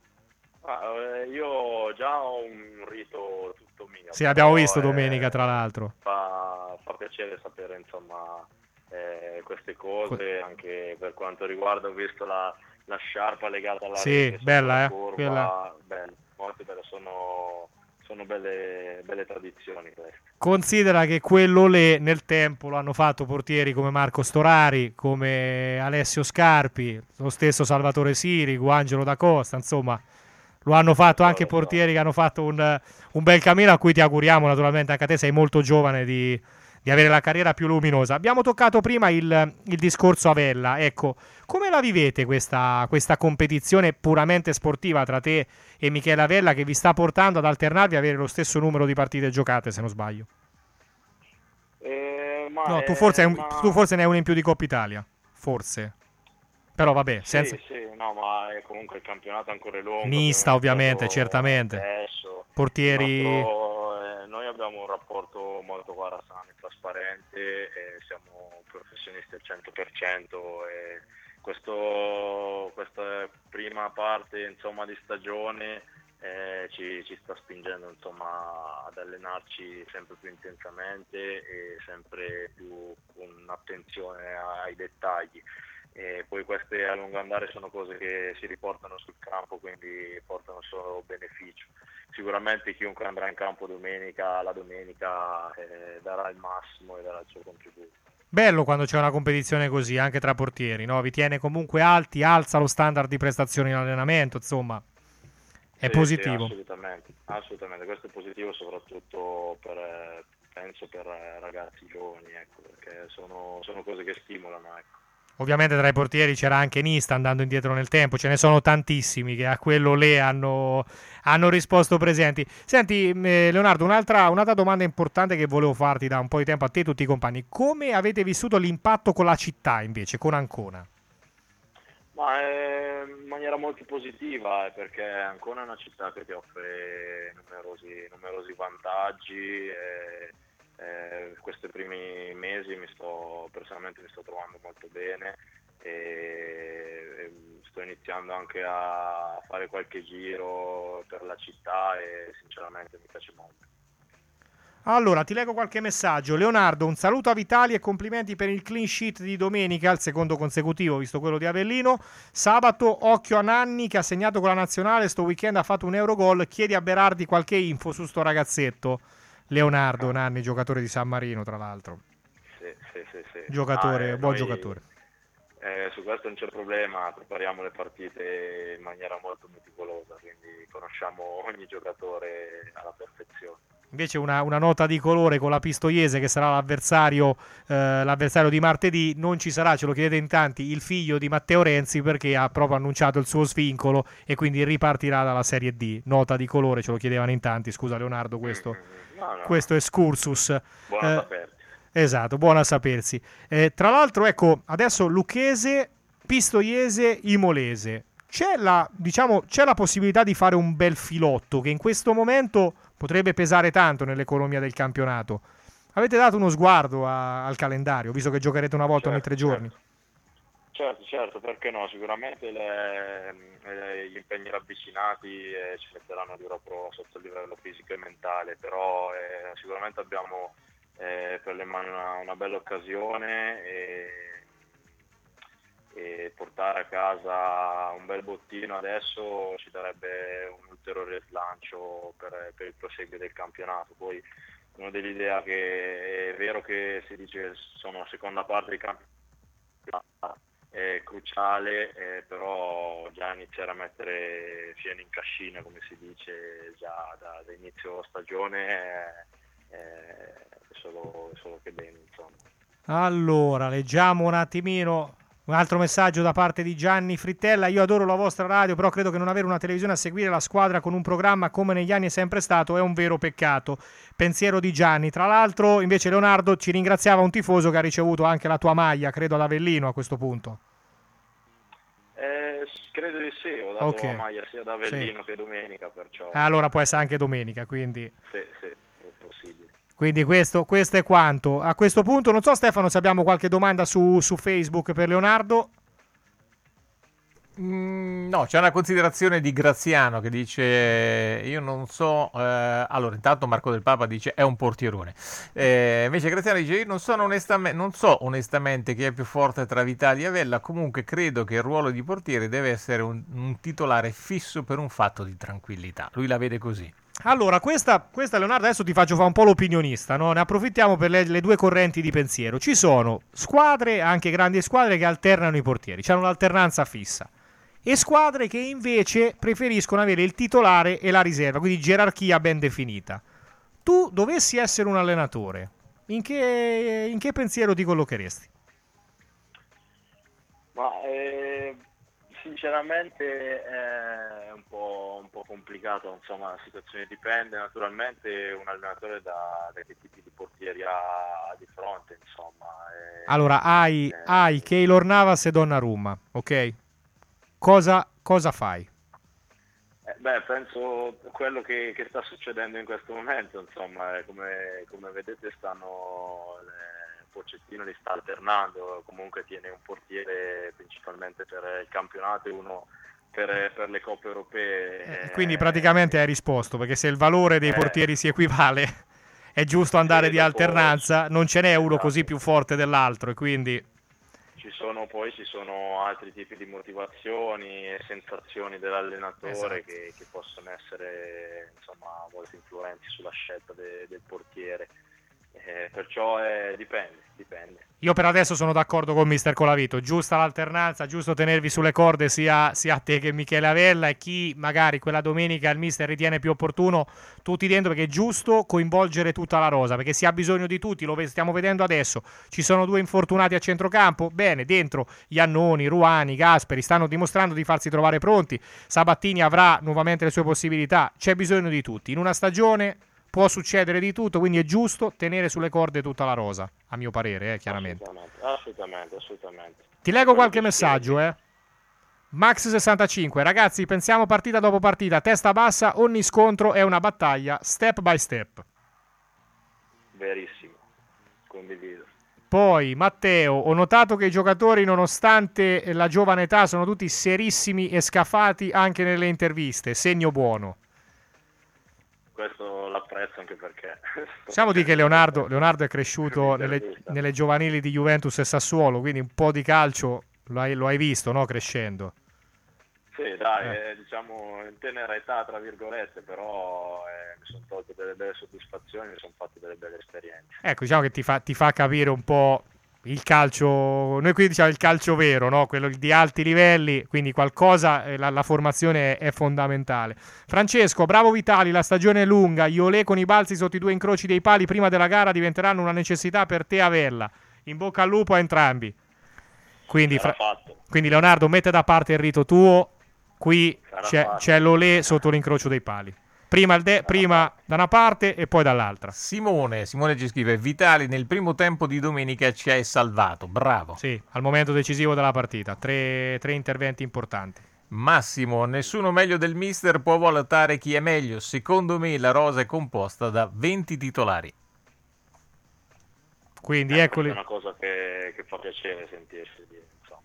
Io già ho un rito tutto mio. Sì, abbiamo visto domenica tra l'altro. Fa piacere sapere insomma queste cose, anche per quanto riguarda, ho visto la sciarpa legata alla rete, bella, curva, quella. bella. Molto belle, sono belle tradizioni queste. Considera che quello lì nel tempo lo hanno fatto portieri come Marco Storari, come Alessio Scarpi, lo stesso Salvatore Sirigu, Angelo Da Costa, insomma lo hanno fatto anche portieri che hanno fatto un bel cammino, a cui ti auguriamo naturalmente, anche a te sei molto giovane, di avere la carriera più luminosa. Abbiamo toccato prima il discorso Avella, ecco, come la vivete questa competizione puramente sportiva tra te e Michele Avella, che vi sta portando ad alternarvi a avere lo stesso numero di partite giocate, se non sbaglio? Tu forse ne hai una in più di Coppa Italia, forse. Però vabbè, senza... Sì, no, ma comunque il campionato è ancora lungo. Mista, ovviamente, certamente. Adesso, portieri... noi abbiamo un rapporto molto sano e trasparente, siamo professionisti al 100%, e questa prima parte insomma di stagione ci sta spingendo insomma ad allenarci sempre più intensamente e sempre più con attenzione ai dettagli. E poi queste a lungo andare sono cose che si riportano sul campo, quindi portano solo beneficio. Sicuramente chiunque andrà in campo la domenica darà il massimo e darà il suo contributo. Bello quando c'è una competizione così, anche tra portieri, no? Vi tiene comunque alti, alza lo standard di prestazioni in allenamento, insomma, è positivo. Sì, assolutamente, questo è positivo soprattutto per senso per ragazzi giovani, ecco, perché sono cose che stimolano, ecco. Ovviamente tra i portieri c'era anche Nista andando indietro nel tempo, ce ne sono tantissimi che a quello lì hanno risposto presenti. Senti Leonardo, un'altra domanda importante che volevo farti da un po' di tempo a te e tutti i compagni: come avete vissuto l'impatto con la città invece, con Ancona? Ma in maniera molto positiva, perché Ancona è una città che ti offre numerosi vantaggi. Questi primi mesi personalmente mi sto trovando molto bene e sto iniziando anche a fare qualche giro per la città e sinceramente mi piace molto. Allora, ti leggo qualche messaggio. Leonardo, un saluto a Vitali e complimenti per il clean sheet di domenica, il secondo consecutivo, visto quello di Avellino. Sabato, occhio a Nanni che ha segnato con la nazionale, sto weekend ha fatto un Eurogol, chiedi a Berardi qualche info su sto ragazzetto. Leonardo Nanni, giocatore di San Marino, tra l'altro. Sì. Giocatore, buon giocatore. Su questo non c'è problema, prepariamo le partite in maniera molto meticolosa, quindi conosciamo ogni giocatore alla perfezione. Invece una nota di colore con la Pistoiese, che sarà l'avversario di martedì. Non ci sarà, ce lo chiedete in tanti, il figlio di Matteo Renzi, perché ha proprio annunciato il suo svincolo e quindi ripartirà dalla Serie D. Nota di colore, ce lo chiedevano in tanti. Scusa Leonardo, questo excursus. Buono a sapersi. Esatto, buono a sapersi. Tra l'altro, ecco, adesso Lucchese, Pistoiese, Imolese. C'è la possibilità di fare un bel filotto che in questo momento potrebbe pesare tanto nell'economia del campionato. Avete dato uno sguardo al calendario, visto che giocherete una volta ogni 3 giorni? Certo, perché no? Sicuramente gli impegni ravvicinati ci metteranno di proprio sotto il livello fisico e mentale, però sicuramente abbiamo per le mani una bella occasione e portare a casa un bel bottino adesso ci darebbe un ulteriore slancio per il proseguo del campionato. Poi sono dell'idea che è vero che si dice che sono la seconda parte del campionato è cruciale, però già iniziare a mettere fieno in cascina, come si dice, già da inizio stagione è solo che bene, insomma. Allora, leggiamo un attimino un altro messaggio da parte di Gianni Frittella. Io adoro la vostra radio, però credo che non avere una televisione a seguire la squadra con un programma come negli anni è sempre stato è un vero peccato. Pensiero di Gianni. Tra l'altro, invece, Leonardo ci ringraziava un tifoso che ha ricevuto anche la tua maglia, credo ad Avellino a questo punto. Credo di sì, ho dato la maglia sia ad Avellino che domenica, perciò. Allora può essere anche domenica, quindi. Sì, è possibile. Quindi questo è quanto. A questo punto non so Stefano se abbiamo qualche domanda su Facebook per Leonardo. No, c'è una considerazione di Graziano che dice io non so, allora intanto Marco del Papa dice è un portierone, invece Graziano dice io non so onestamente chi è più forte tra Vitali e Avella, comunque credo che il ruolo di portiere deve essere un titolare fisso per un fatto di tranquillità, lui la vede così. Allora, questa Leonardo, adesso ti faccio fare un po' l'opinionista, no? Ne approfittiamo per le due correnti di pensiero. Ci sono squadre, anche grandi squadre, che alternano i portieri, c'hanno l'alternanza fissa, e squadre che invece preferiscono avere il titolare e la riserva, quindi gerarchia ben definita. Tu dovessi essere un allenatore, in che pensiero ti collocheresti? Ma sinceramente è un po' complicato, insomma la situazione dipende, naturalmente un allenatore da che tipi di portieri ha di fronte, insomma. Allora hai Keylor Navas e Donnarumma, ok? Cosa fai? Penso quello che sta succedendo in questo momento, insomma, come vedete Pochettino li sta alternando, comunque tiene un portiere principalmente per il campionato e uno per le coppe europee. Quindi praticamente hai risposto, perché se il valore dei portieri si equivale è giusto andare di alternanza, non ce n'è uno così più forte dell'altro e quindi... Ci sono altri tipi di motivazioni e sensazioni dell'allenatore che possono essere, insomma, molto influenti sulla scelta del portiere. Perciò dipende. Io per adesso sono d'accordo con mister Colavito, giusta l'alternanza, giusto tenervi sulle corde sia te che Michele Avella, e chi magari quella domenica il mister ritiene più opportuno tutti dentro, perché è giusto coinvolgere tutta la rosa, perché si ha bisogno di tutti, stiamo vedendo adesso, ci sono 2 infortunati a centrocampo, bene, dentro Iannoni, Ruani, Gasperi stanno dimostrando di farsi trovare pronti, Sabattini avrà nuovamente le sue possibilità, c'è bisogno di tutti, in una stagione può succedere di tutto, quindi è giusto tenere sulle corde tutta la rosa, a mio parere, chiaramente. Assolutamente. Ti leggo qualche messaggio, Max65, ragazzi, pensiamo partita dopo partita, testa bassa, ogni scontro è una battaglia, step by step. Verissimo, condivido. Poi, Matteo, ho notato che i giocatori, nonostante la giovane età, sono tutti serissimi e scafati anche nelle interviste, segno buono. Questo l'apprezzo anche perché... Possiamo dire che Leonardo è cresciuto nelle giovanili di Juventus e Sassuolo, quindi un po' di calcio lo hai visto, no? Crescendo. Sì, dai, diciamo in tenera età, tra virgolette, però mi sono tolte delle belle soddisfazioni, mi sono fatto delle belle esperienze. Ecco, diciamo che ti fa capire un po' il calcio, noi qui diciamo il calcio vero, no? Quello di alti livelli, quindi qualcosa, la formazione è fondamentale. Francesco, bravo Vitali, la stagione è lunga, gli olè con i balzi sotto i 2 incroci dei pali prima della gara diventeranno una necessità per te Avella, in bocca al lupo a entrambi. Quindi Leonardo, mette da parte il rito tuo, qui c'è l'olè sotto l'incrocio dei pali. Prima da una parte e poi dall'altra. Simone ci scrive: Vitali nel primo tempo di domenica ci hai salvato, bravo. Sì, al momento decisivo della partita, tre interventi importanti. Massimo, nessuno meglio del mister può valutare chi è meglio. Secondo me la rosa è composta da 20 titolari. Quindi eccoli. È una cosa che fa piacere sentirsi dire.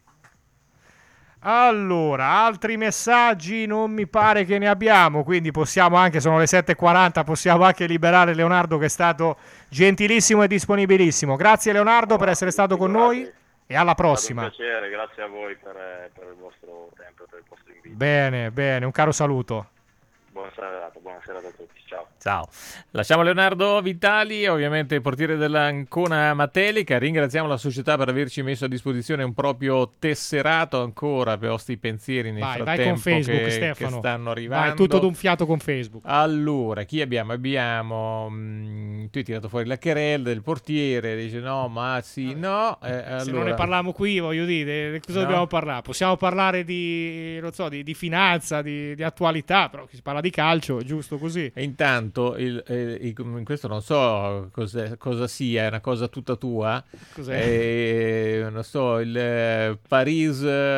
Allora, altri messaggi non mi pare che ne abbiamo, quindi possiamo anche, sono le 7:40, possiamo anche liberare Leonardo, che è stato gentilissimo e disponibilissimo. Grazie Leonardo per essere stato con noi e alla prossima. È stato un piacere, grazie a voi per il vostro tempo, per il vostro invito. Bene, un caro saluto. Buona serata a tutti, ciao. Ciao. Lasciamo Leonardo Vitali, ovviamente portiere dell'Ancona Matelica. Ringraziamo la società per averci messo a disposizione un proprio tesserato ancora per i vostri pensieri nel frattempo vai con Facebook, che Stefano. Stanno arrivando. Vai tutto d'un fiato con Facebook. Allora, chi abbiamo? Tu hai tirato fuori la querela del portiere, dice no, ma sì, no. Se non ne parliamo qui, voglio dire, cosa dobbiamo parlare? Possiamo parlare di finanza, di attualità, però si parla di calcio, è giusto così. E intanto, questo non so cosa sia, è una cosa tutta tua. Cos'è? Non so, il Paris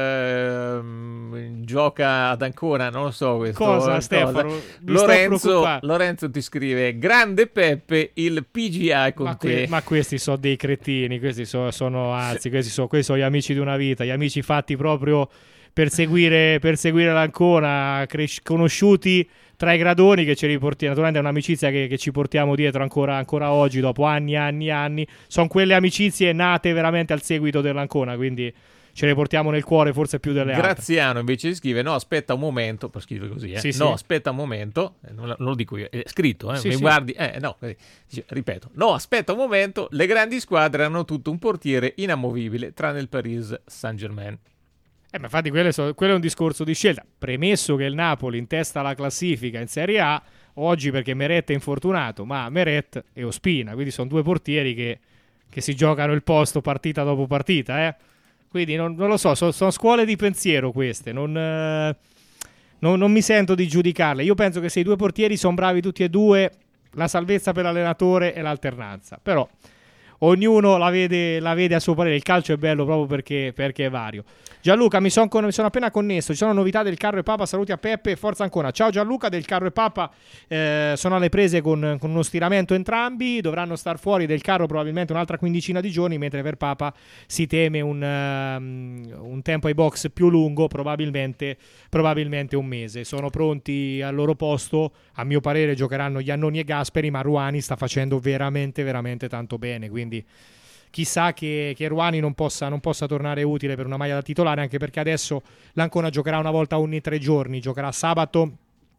gioca ad Ancona, non lo so questo. Cosa, Stefano? Lorenzo ti scrive: grande Peppe, il PGA con te. Ma questi sono dei cretini, questi sono gli amici di una vita, gli amici fatti proprio per seguire l'Ancona, conosciuti tra i gradoni, che ci riportiamo. Naturalmente è un'amicizia che ci portiamo dietro ancora oggi, dopo anni. Sono quelle amicizie nate veramente al seguito dell'Ancona, quindi ce le portiamo nel cuore forse più delle altre. Graziano invece scrive: no, aspetta un momento, per scrivere così, Sì. aspetta un momento, non lo dico io, è scritto, Sì, mi sì. guardi, ripeto, no, aspetta un momento, le grandi squadre hanno tutto un portiere inamovibile, tranne il Paris Saint-Germain. Ma infatti quello è un discorso di scelta, premesso che il Napoli in testa alla classifica in Serie A oggi, perché Meret è infortunato, ma Meret e Ospina, quindi sono 2 portieri che si giocano il posto partita dopo partita, quindi non lo so, sono scuole di pensiero queste, non mi sento di giudicarle. Io penso che se i 2 portieri sono bravi tutti e 2, la salvezza per l'allenatore è l'alternanza, però ognuno la vede a suo parere. Il calcio è bello proprio perché è vario. Gianluca, mi sono appena connesso, ci sono novità del Carro e Papa, saluti a Peppe e forza Ancona. Ciao Gianluca, del Carro e Papa sono alle prese con uno stiramento entrambi, dovranno star fuori del Carro probabilmente un'altra quindicina di giorni, mentre per Papa si teme un tempo ai box più lungo, probabilmente un mese. Sono pronti al loro posto, a mio parere giocheranno Iannoni e Gasperi, ma Ruani sta facendo veramente tanto bene, quindi chissà che Ruani non possa tornare utile per una maglia da titolare, anche perché adesso l'Ancona giocherà una volta ogni 3 giorni, giocherà sabato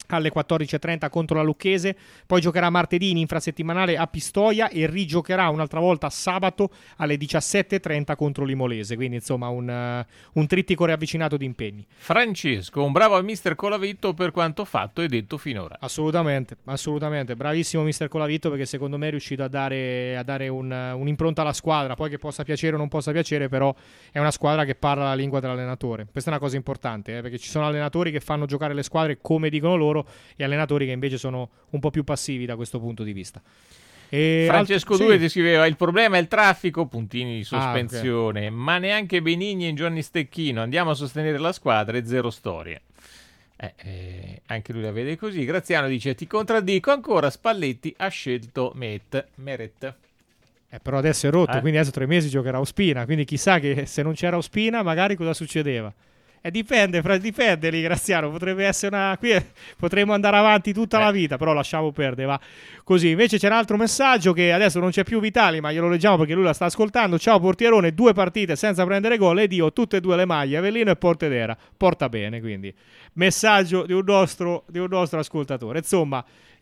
alle 14.30 contro la Lucchese, poi giocherà martedì in infrasettimanale a Pistoia e rigiocherà un'altra volta sabato alle 17.30 contro l'Imolese, quindi insomma un trittico ravvicinato di impegni. Francesco, un bravo al mister Colavitto per quanto fatto e detto finora. Assolutamente, bravissimo mister Colavitto, perché secondo me è riuscito a dare un'impronta alla squadra, poi che possa piacere o non possa piacere, però è una squadra che parla la lingua dell'allenatore. Questa è una cosa importante, perché ci sono allenatori che fanno giocare le squadre come dicono loro e allenatori che invece sono un po' più passivi da questo punto di vista. Francesco Due ti scriveva: il problema è il traffico, puntini di sospensione, okay. Ma neanche Benigni e Gianni Stecchino, andiamo a sostenere la squadra e zero storie. Anche lui la vede così. Graziano dice: ti contraddico ancora, Spalletti ha scelto Meret. Però adesso è rotto, quindi adesso 3 mesi giocherà Ospina, quindi chissà che se non c'era Ospina magari cosa succedeva. Dipende lì, Graziano, potrebbe essere qui potremmo andare avanti tutta la vita, però lasciamo perdere, va così. Invece c'era un altro messaggio che adesso non c'è più Vitali, ma glielo leggiamo perché lui la sta ascoltando. Ciao portierone, 2 partite senza prendere gol ed io tutte e 2 le maglie, Avellino e Pontedera, porta bene, quindi messaggio di un nostro ascoltatore. Insomma,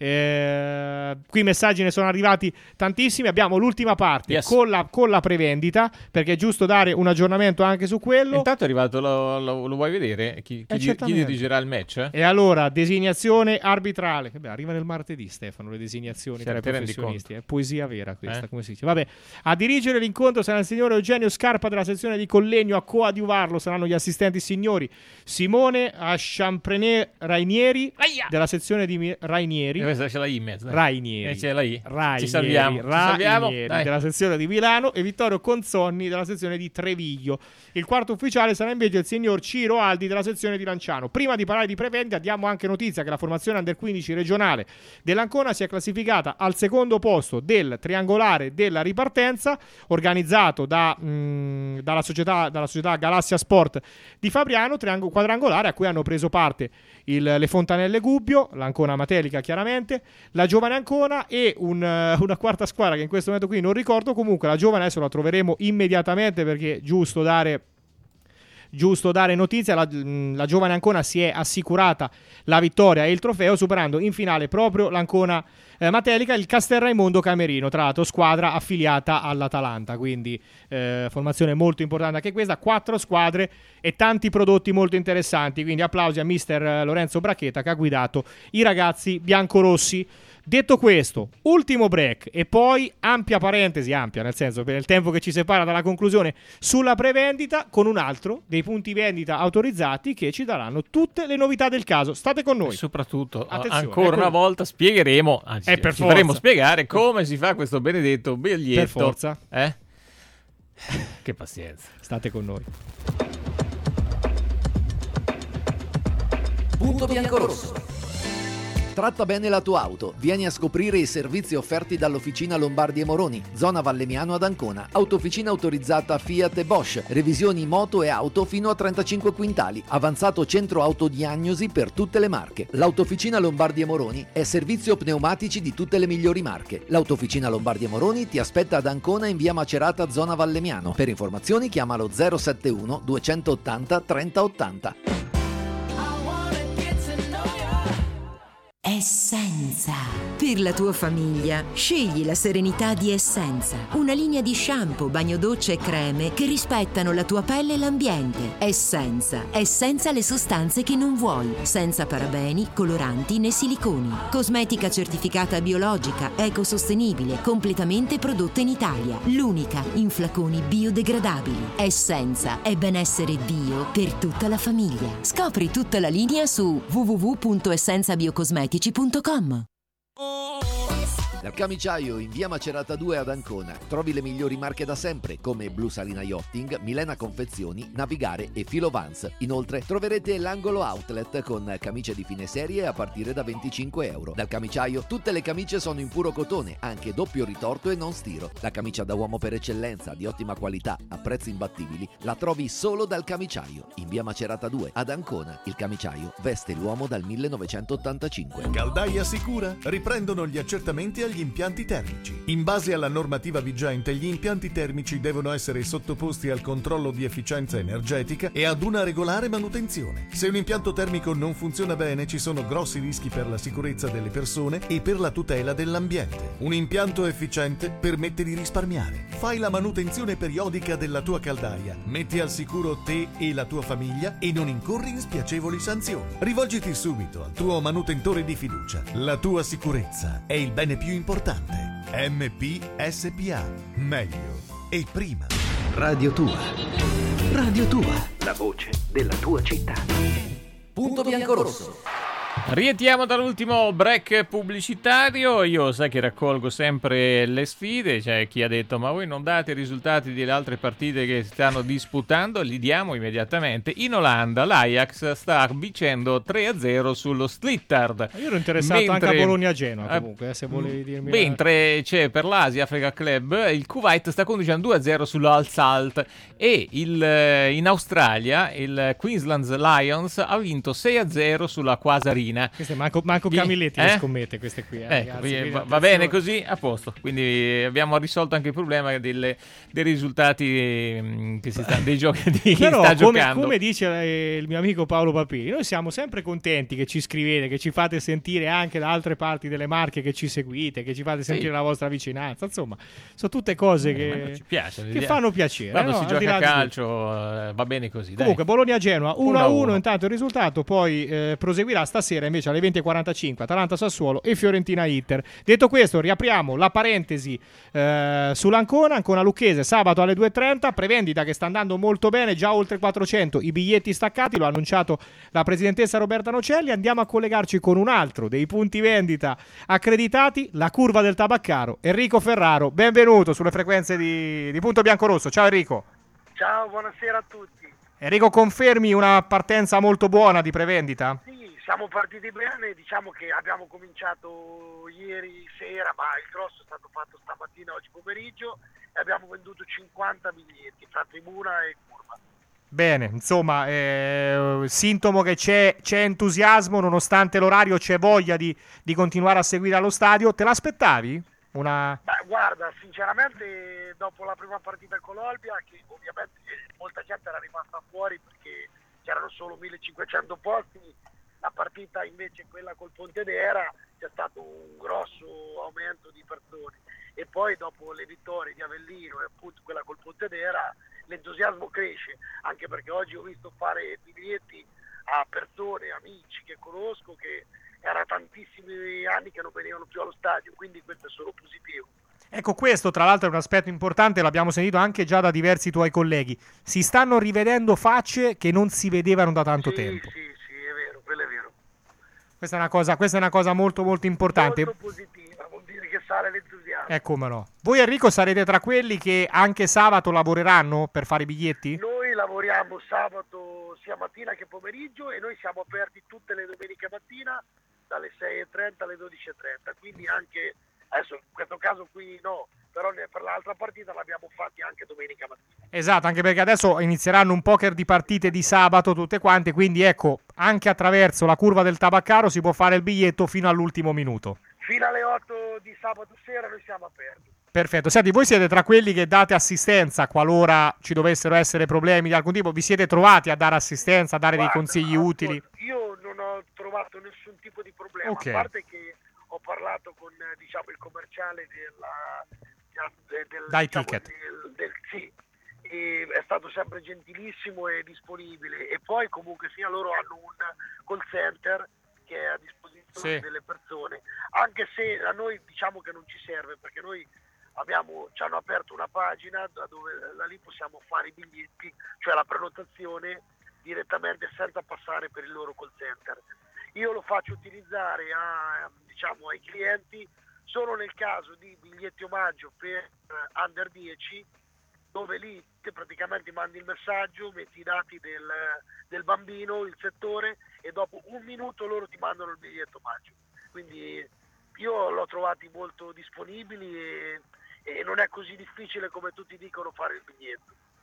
qui messaggi ne sono arrivati tantissimi. Abbiamo l'ultima parte con la prevendita, perché è giusto dare un aggiornamento anche su quello. Intanto è arrivato, lo vuoi vedere? Chi dirigerà il match? E allora, designazione arbitrale. Arriva il martedì, Stefano, le designazioni tra i professionisti. È poesia vera questa, come si dice. Vabbè, a dirigere l'incontro sarà il signore Eugenio Scarpa della sezione di Collegno, a coadiuvarlo saranno gli assistenti signori Simone Champrenè Rainieri della sezione di Rainieri. Questa c'è la I in mezzo. Rainieri. C'è la I. Rainieri. Ci salviamo. Della sezione di Milano e Vittorio Consonni della sezione di Treviglio. Il quarto ufficiale sarà invece il signor Ciro Aldi della sezione di Lanciano. Prima di parlare di prevendita diamo anche notizia che la formazione Under 15 regionale dell'Ancona si è classificata al secondo posto del triangolare della ripartenza organizzato dalla società Galassia Sport di Fabriano, quadrangolare a cui hanno preso parte le Fontanelle Gubbio, l'Ancona Matelica chiaramente, la Giovane Ancona e una quarta squadra che in questo momento qui non ricordo. Comunque la Giovane adesso la troveremo immediatamente, perché è giusto dare notizia. La Giovane Ancona si è assicurata la vittoria e il trofeo, superando in finale proprio l'Ancona Matelica, il Castelraimondo Camerino, tra l'altro squadra affiliata all'Atalanta, quindi formazione molto importante anche questa, 4 squadre e tanti prodotti molto interessanti, quindi applausi a mister Lorenzo Bracchetta che ha guidato i ragazzi biancorossi. Detto questo, ultimo break e poi ampia nel senso per il tempo che ci separa dalla conclusione sulla prevendita, con un altro dei punti vendita autorizzati che ci daranno tutte le novità del caso. State con noi. E soprattutto, ancora una volta spiegheremo, anzi ci faremo spiegare come si fa questo benedetto biglietto. Per forza. Che pazienza. State con noi. Punto biancorosso. Tratta bene la tua auto. Vieni a scoprire i servizi offerti dall'Officina Lombardi e Moroni, zona Valleviano ad Ancona. Autofficina autorizzata Fiat e Bosch. Revisioni moto e auto fino a 35 quintali. Avanzato centro autodiagnosi per tutte le marche. L'Autofficina Lombardi e Moroni è servizio pneumatici di tutte le migliori marche. L'Autofficina Lombardi e Moroni ti aspetta ad Ancona in via Macerata, zona Valleviano. Per informazioni chiamalo 071 280 3080. Essenza. Per la tua famiglia, scegli la serenità di Essenza. Una linea di shampoo, bagno doccia e creme che rispettano la tua pelle e l'ambiente. Essenza. Senza le sostanze che non vuoi. Senza parabeni, coloranti né siliconi. Cosmetica certificata biologica, ecosostenibile, completamente prodotta in Italia. L'unica in flaconi biodegradabili. Essenza è benessere bio per tutta la famiglia. Scopri tutta la linea su www.essenzabiocosmetica.com. Dal Camiciaio in via Macerata 2 ad Ancona trovi le migliori marche da sempre come Blu Salina Yachting, Milena Confezioni, Navigare e Filo Vans. Inoltre troverete l'angolo outlet con camicie di fine serie a partire da €25. Dal Camiciaio tutte le camicie sono in puro cotone, anche doppio ritorto e non stiro. La camicia da uomo per eccellenza, di ottima qualità, a prezzi imbattibili, la trovi solo dal Camiciaio in via Macerata 2 ad Ancona. Il Camiciaio veste l'uomo dal 1985. Caldaia Sicura riprendono gli accertamenti agli degli impianti termici. In base alla normativa vigente, gli impianti termici devono essere sottoposti al controllo di efficienza energetica e ad una regolare manutenzione. Se un impianto termico non funziona bene, ci sono grossi rischi per la sicurezza delle persone e per la tutela dell'ambiente. Un impianto efficiente permette di risparmiare. Fai la manutenzione periodica della tua caldaia, metti al sicuro te e la tua famiglia e non incorri in spiacevoli sanzioni. Rivolgiti subito al tuo manutentore di fiducia. La tua sicurezza è il bene più importante. MPSPA. Meglio e prima. Radio Tua. Radio Tua. La voce della tua città. Punto biancorosso. Rientriamo dall'ultimo break pubblicitario. Io sai che raccolgo sempre le sfide, c'è chi ha detto ma voi non date i risultati delle altre partite che si stanno disputando, li diamo immediatamente. In Olanda l'Ajax sta vincendo 3-0 sullo Slittard. Io ero interessato anche a Bologna-Genoa comunque, se volevi dirmi. Mentre c'è per l'Asia Africa Club, il Kuwait sta conducendo 2-0 sull'Al-Salt e in Australia il Queensland Lions ha vinto 6-0 sulla Quasarina. Queste manco Camilletti le scommette queste qui, ragazzi, va bene così, a posto. Quindi abbiamo risolto anche il problema dei risultati che dei giochi di chi sta giocando. Come dice il mio amico Paolo Papini, noi siamo sempre contenti che ci scrivete, che ci fate sentire anche da altre parti delle Marche, che ci seguite, che ci fate sentire la vostra vicinanza. Insomma, sono tutte cose che ci piace, che fanno piacere. Quando si gioca a calcio va bene così. Comunque Bologna-Genoa 1-1 intanto il risultato, poi proseguirà stasera invece alle 20:45 Atalanta-Sassuolo e Fiorentina-Inter. Detto questo, riapriamo la parentesi sull'Ancona, Ancona-Lucchese sabato alle 2:30, prevendita che sta andando molto bene, già oltre 400 i biglietti staccati, lo ha annunciato la presidentessa Roberta Nocelli. Andiamo a collegarci con un altro dei punti vendita accreditati, la Curva del Tabaccaro, Enrico Ferraro. Benvenuto sulle frequenze di Punto Biancorosso. Ciao Enrico. Ciao, buonasera a tutti. Enrico, confermi una partenza molto buona di prevendita? Sì, siamo partiti bene, diciamo che abbiamo cominciato ieri sera, ma il grosso è stato fatto stamattina, oggi pomeriggio, e abbiamo venduto 50 biglietti tra tribuna e curva. Bene, insomma, sintomo che c'è entusiasmo, nonostante l'orario c'è voglia di continuare a seguire allo stadio. Te l'aspettavi? Beh, guarda, sinceramente dopo la prima partita con l'Olbia, che ovviamente molta gente era rimasta fuori perché c'erano solo 1500 posti, la partita invece quella col Pontedera c'è stato un grosso aumento di persone, e poi dopo le vittorie di Avellino e appunto quella col Pontedera l'entusiasmo cresce, anche perché oggi ho visto fare biglietti a persone, amici che conosco, che era tantissimi anni che non venivano più allo stadio, quindi questo è solo positivo. Ecco, questo tra l'altro è un aspetto importante, l'abbiamo sentito anche già da diversi tuoi colleghi. Si stanno rivedendo facce che non si vedevano da tanto tempo. Sì, è vero, quello è vero. Questa è una cosa molto molto importante. Molto positiva, vuol dire che sale l'entusiasmo. Come no. Voi Enrico sarete tra quelli che anche sabato lavoreranno per fare i biglietti? Noi lavoriamo sabato sia mattina che pomeriggio, e noi siamo aperti tutte le domeniche mattina dalle 6:30 alle 12:30, quindi anche adesso in questo caso qui no, però per l'altra partita l'abbiamo fatti anche domenica mattina. Esatto, anche perché adesso inizieranno un poker di partite di sabato tutte quante, quindi ecco, anche attraverso la Curva del Tabaccaro si può fare il biglietto fino all'ultimo minuto. Fino alle 8 di sabato sera noi siamo aperti. Perfetto, senti, voi siete tra quelli che date assistenza qualora ci dovessero essere problemi di alcun tipo, vi siete trovati a dare assistenza, a dare dei consigli utili? Io non ho trovato nessun tipo di problema, Okay. A parte che ho parlato con il commerciale Dai ticket. sì, e è stato sempre gentilissimo e disponibile, e poi comunque sia loro hanno un call center che è a disposizione delle persone, anche se a noi diciamo che non ci serve, perché noi ci hanno aperto una pagina da lì possiamo fare i biglietti, cioè la prenotazione direttamente senza passare per il loro call center. Io lo faccio utilizzare ai clienti solo nel caso di biglietti omaggio per under 10, dove lì te praticamente mandi il messaggio, metti i dati del bambino, il settore, e dopo un minuto loro ti mandano il biglietto omaggio. Quindi io l'ho trovati molto disponibili e non è così difficile come tutti dicono fare il biglietto.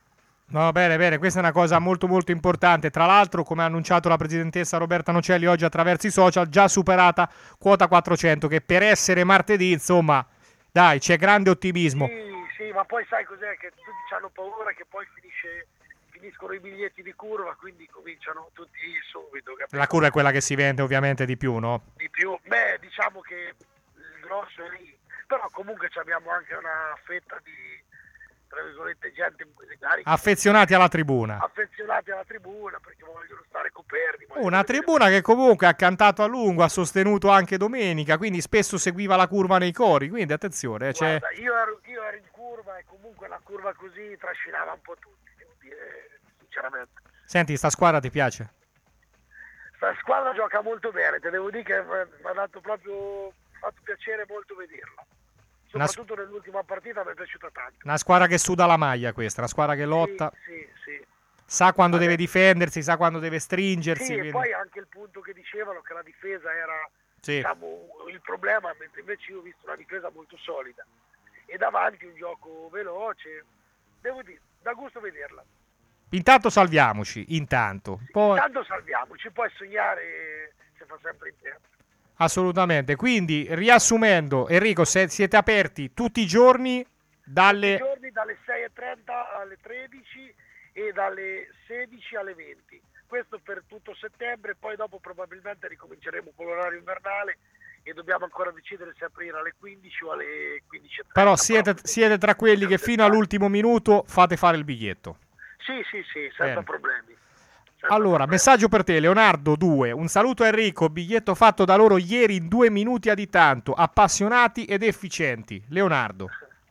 No, bene, questa è una cosa molto molto importante. Tra l'altro, come ha annunciato la presidentessa Roberta Nocelli oggi attraverso i social, già superata quota 400, che per essere martedì, insomma, dai, c'è grande ottimismo. Sì, ma poi sai cos'è? Che tutti hanno paura che poi finiscono i biglietti di curva, quindi cominciano tutti subito. Capito? La curva è quella che si vende ovviamente di più, no? Di più, diciamo che il grosso è lì, però comunque abbiamo anche una fetta di, tra virgolette, gente affezionati alla tribuna. Affezionati alla tribuna perché vogliono stare coperti. Una tribuna che comunque ha cantato a lungo, ha sostenuto anche domenica, quindi spesso seguiva la curva nei cori, quindi attenzione. Guarda, io ero in curva e comunque una curva così trascinava un po' tutti, devo dire, sinceramente. Senti, sta squadra ti piace? Sta squadra gioca molto bene, te devo dire che mi ha fatto piacere molto vederla. Soprattutto nell'ultima partita mi è piaciuta tanto. Una squadra che suda la maglia questa, una squadra che lotta. Sì. Sa quando deve difendersi, sa quando deve stringersi. Sì, quindi... e poi anche il punto che dicevano che la difesa era diciamo, il problema, mentre invece io ho visto una difesa molto solida. E davanti un gioco veloce, devo dire, dà gusto vederla. Intanto salviamoci, poi... Intanto salviamoci, poi sognare si fa sempre in tempo. Assolutamente, quindi riassumendo, Enrico, se siete aperti tutti i giorni dalle 6:30 alle 13 e dalle 16 alle 20, questo per tutto settembre, poi dopo probabilmente ricominceremo con l'orario invernale e dobbiamo ancora decidere se aprire alle 15 o alle 15:30. Però siete tra quelli che fino all'ultimo minuto fate fare il biglietto. Sì, senza problemi. Allora, messaggio per te, Leonardo 2. Un saluto a Enrico, biglietto fatto da loro ieri in 2 minuti a di tanto, appassionati ed efficienti. Leonardo.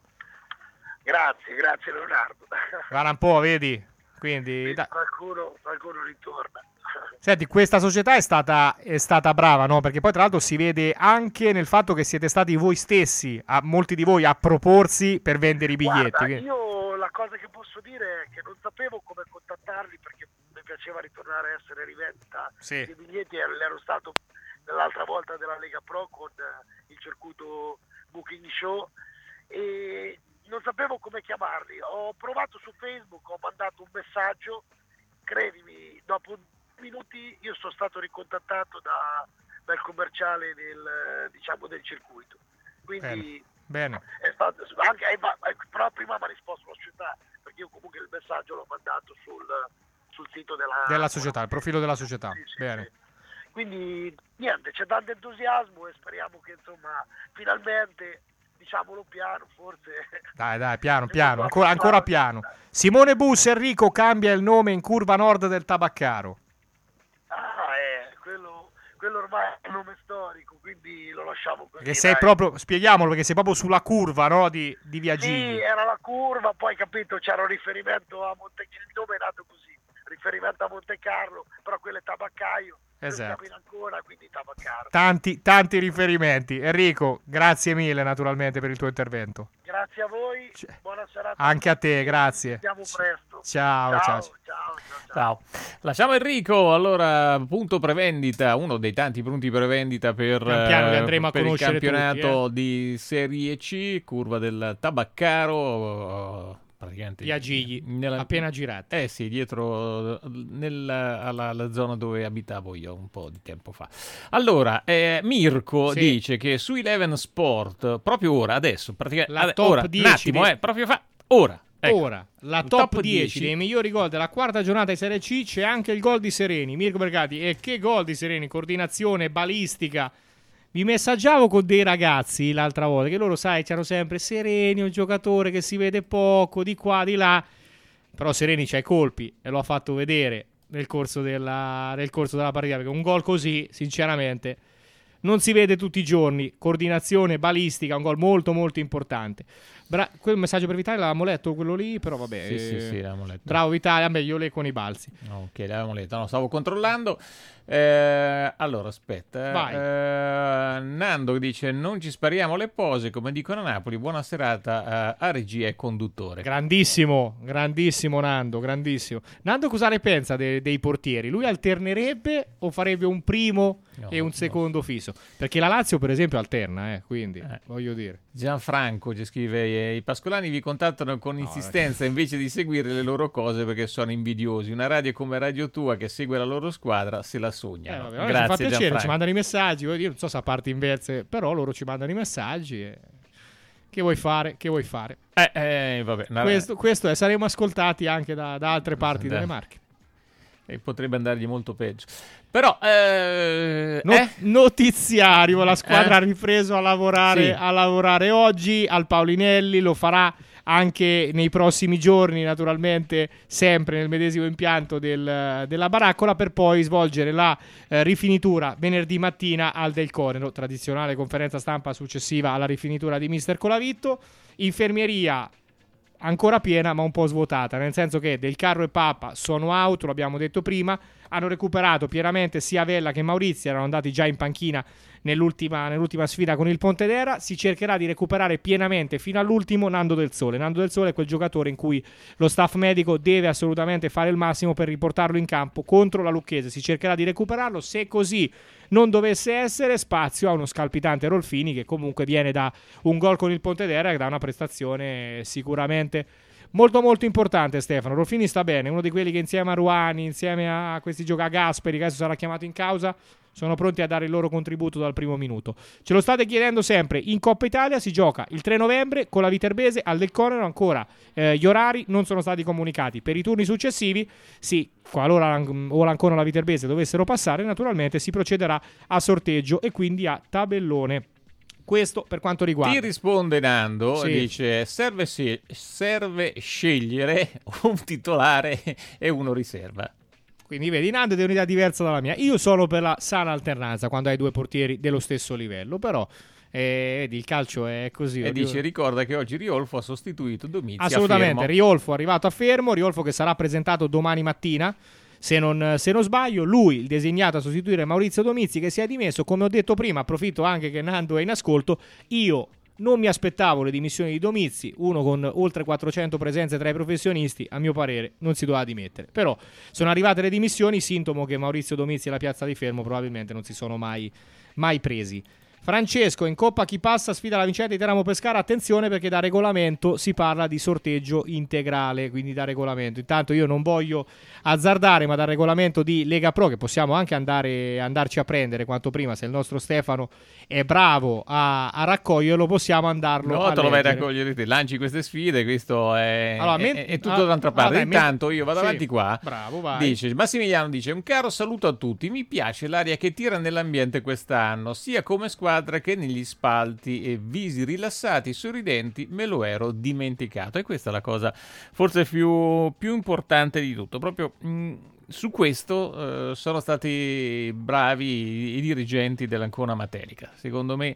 Grazie Leonardo. Guarda un po', vedi? Quindi qualcuno ritorna. Senti, questa società è stata brava, no? Perché poi tra l'altro si vede anche nel fatto che siete stati voi stessi, molti di voi, a proporsi per vendere i biglietti. Guarda, io la cosa che posso dire è che non sapevo come contattarli perché mi piaceva ritornare a essere rivendita dei biglietti, ero stato nell'altra volta della Lega Pro con il circuito Booking Show e non sapevo come chiamarli. Ho provato su Facebook, ho mandato un messaggio, credimi, dopo 2 minuti io sono stato ricontattato dal commerciale del circuito. Quindi bene. È stato però prima mi ha risposto la società, perché io comunque il messaggio l'ho mandato sul sito della società, il profilo della società. Bene. Sì. Quindi niente, c'è tanto entusiasmo e speriamo che insomma finalmente, diciamolo piano, forse. Dai, piano, ancora piano. Simone Bus, Enrico cambia il nome in curva nord del Tabaccaro. Quello ormai è un nome storico, quindi lo lasciamo così. Che sei proprio, spieghiamolo, perché sei proprio sulla curva, no, di Via Gigli. Sì, era la curva, poi capito, c'era un riferimento a il nome è nato così, riferimento a Monte Carlo, però quello è Tabaccaio. Esatto. Ancora, quindi Tabaccaro. Tanti riferimenti. Enrico, grazie mille naturalmente per il tuo intervento. Grazie a voi, buona serata. Anche a te, grazie. Ci vediamo presto. Ciao. Lasciamo Enrico. Allora, punto prevendita, uno dei tanti punti prevendita per il campionato tutti, di Serie C, curva del Tabaccaro. Praticamente Via Gigli, appena girate. Sì, dietro alla zona dove abitavo io un po' di tempo fa. Allora, Mirko dice che su Eleven Sport, proprio ora, adesso, praticamente top 10 un attimo, proprio ora. Ecco. Ora, la top 10 dei migliori gol della quarta giornata di Serie C, c'è anche il gol di Sereni, Mirko Mercati. E che gol di Sereni, coordinazione, balistica. Vi messaggiavo con dei ragazzi l'altra volta, che loro, sai, c'erano sempre Sereni, un giocatore che si vede poco, di qua, di là. Però Sereni c'ha i colpi e lo ha fatto vedere nel corso della partita, perché un gol così, sinceramente, non si vede tutti i giorni. Coordinazione, balistica, un gol molto molto importante. Quel messaggio per Vitalia l'avevamo letto, quello lì, però vabbè. Sì, l'avevamo letto. Bravo Vitalia, io leggo con i balzi. Ok, l'avevamo letto, no, stavo controllando. Allora, aspetta. Nando dice: non ci spariamo le pose, come dicono a Napoli. Buona serata a regia e conduttore. Grandissimo Nando, grandissimo. Nando, cosa ne pensa dei portieri? Lui alternerebbe o farebbe un primo e un secondo fisso? Perché la Lazio, per esempio, alterna, quindi voglio dire. Gianfranco ci scrive: i pascolani vi contattano con insistenza invece di seguire le loro cose perché sono invidiosi. Una radio come Radio Tua che segue la loro squadra se la sognano. Vabbè, Grazie, ci fa piacere, Gianfranco. ci mandano i messaggi. Io non so se a parte inverse, però loro ci mandano i messaggi. Che vuoi fare? Vabbè, Questo è, saremo ascoltati anche da altre parti delle Marche. E potrebbe andargli molto peggio. Però notiziario, la squadra ha ripreso a lavorare oggi al Paulinelli, lo farà anche nei prossimi giorni, naturalmente sempre nel medesimo impianto della baraccola, per poi svolgere la rifinitura venerdì mattina al Del Conero, tradizionale conferenza stampa successiva alla rifinitura di Mister Colavitto. Infermieria ancora piena ma un po' svuotata, nel senso che Del Carro e Papa sono out, lo abbiamo detto prima, hanno recuperato pienamente sia Vella che Maurizio, erano andati già in panchina nell'ultima sfida con il Pontedera. Si cercherà di recuperare pienamente fino all'ultimo Nando Del Sole. Nando Del Sole è quel giocatore in cui lo staff medico deve assolutamente fare il massimo per riportarlo in campo contro la Lucchese. Si cercherà di recuperarlo, se così non dovesse essere, spazio a uno scalpitante Rolfini che comunque viene da un gol con il Pontedera e da una prestazione sicuramente molto molto importante. Stefano Rolfini sta bene, uno di quelli che insieme a Ruani, insieme a questi a Gasperi, che adesso sarà chiamato in causa, sono pronti a dare il loro contributo dal primo minuto. Ce lo state chiedendo sempre, in Coppa Italia si gioca il 3 novembre con la Viterbese al Del Conero, ancora gli orari non sono stati comunicati. Per i turni successivi, sì, qualora o l'Ancona o la Viterbese dovessero passare, naturalmente si procederà a sorteggio e quindi a tabellone. Questo per quanto riguarda. Ti risponde Nando, Sì. dice serve scegliere un titolare e uno riserva. Quindi vedi, Nando è un'idea diversa dalla mia. Io sono per la sana alternanza quando hai due portieri dello stesso livello, però vedi, il calcio è così. E dice, ricorda che oggi Riolfo ha sostituito Domizzi. Assolutamente, Riolfo è arrivato a Fermo, Riolfo che sarà presentato domani mattina, se non sbaglio. Lui, il designato a sostituire Maurizio Domizzi, che si è dimesso. Come ho detto prima, approfitto anche che Nando è in ascolto, io non mi aspettavo le dimissioni di Domizzi, uno con oltre 400 presenze tra i professionisti, a mio parere non si doveva dimettere. Però sono arrivate le dimissioni, sintomo che Maurizio Domizzi e la piazza di Fermo probabilmente non si sono mai presi. Francesco, in Coppa chi passa sfida la vincente di Teramo Pescara. Attenzione, perché da regolamento si parla di sorteggio integrale, quindi da regolamento. Intanto io non voglio azzardare, ma dal regolamento di Lega Pro, che possiamo anche andarci a prendere quanto prima, se il nostro Stefano è bravo a raccoglierlo, possiamo andarlo a te lo vai a leggere. raccogliere te, lanci queste sfide, questo è tutto dall'altra parte. Vabbè, Intanto io vado sì, avanti qua. Bravo, vai. Dice Massimiliano, dice: un caro saluto a tutti, mi piace l'aria che tira nell'ambiente quest'anno, sia come squadra che negli spalti, e visi rilassati, sorridenti, me lo ero dimenticato. E questa è la cosa forse più importante di tutto. Proprio su questo sono stati bravi i dirigenti dell'Ancona Matelica. Secondo me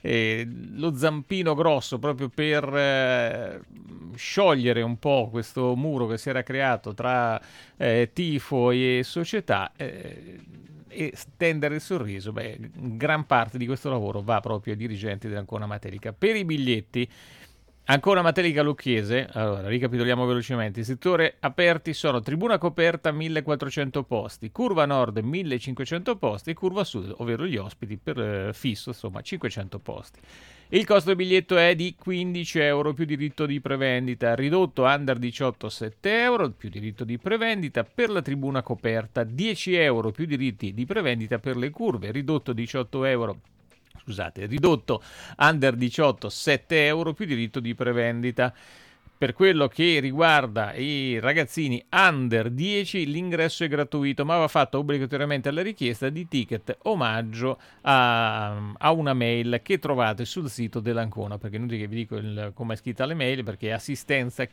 lo zampino grosso proprio per sciogliere un po' questo muro che si era creato tra tifo e società, e stendere il sorriso, gran parte di questo lavoro va proprio ai dirigenti dell'Ancona Matelica. Per i biglietti, Ancona Matelica Lucchese, allora ricapitoliamo velocemente: i settori aperti sono tribuna coperta 1400 posti, curva nord 1500 posti e curva sud, ovvero gli ospiti per fisso, insomma 500 posti. Il costo del biglietto è di 15 euro più diritto di prevendita, ridotto under 18 7 euro più diritto di prevendita per la tribuna coperta, 10 euro più diritti di prevendita per le curve, ridotto under 18 7 euro più diritto di prevendita. Per quello che riguarda i ragazzini under 10, l'ingresso è gratuito, ma va fatto obbligatoriamente alla richiesta di ticket omaggio a una mail che trovate sul sito dell'Ancona, perché è inutile che vi dico come è scritta le mail, perché è assistenza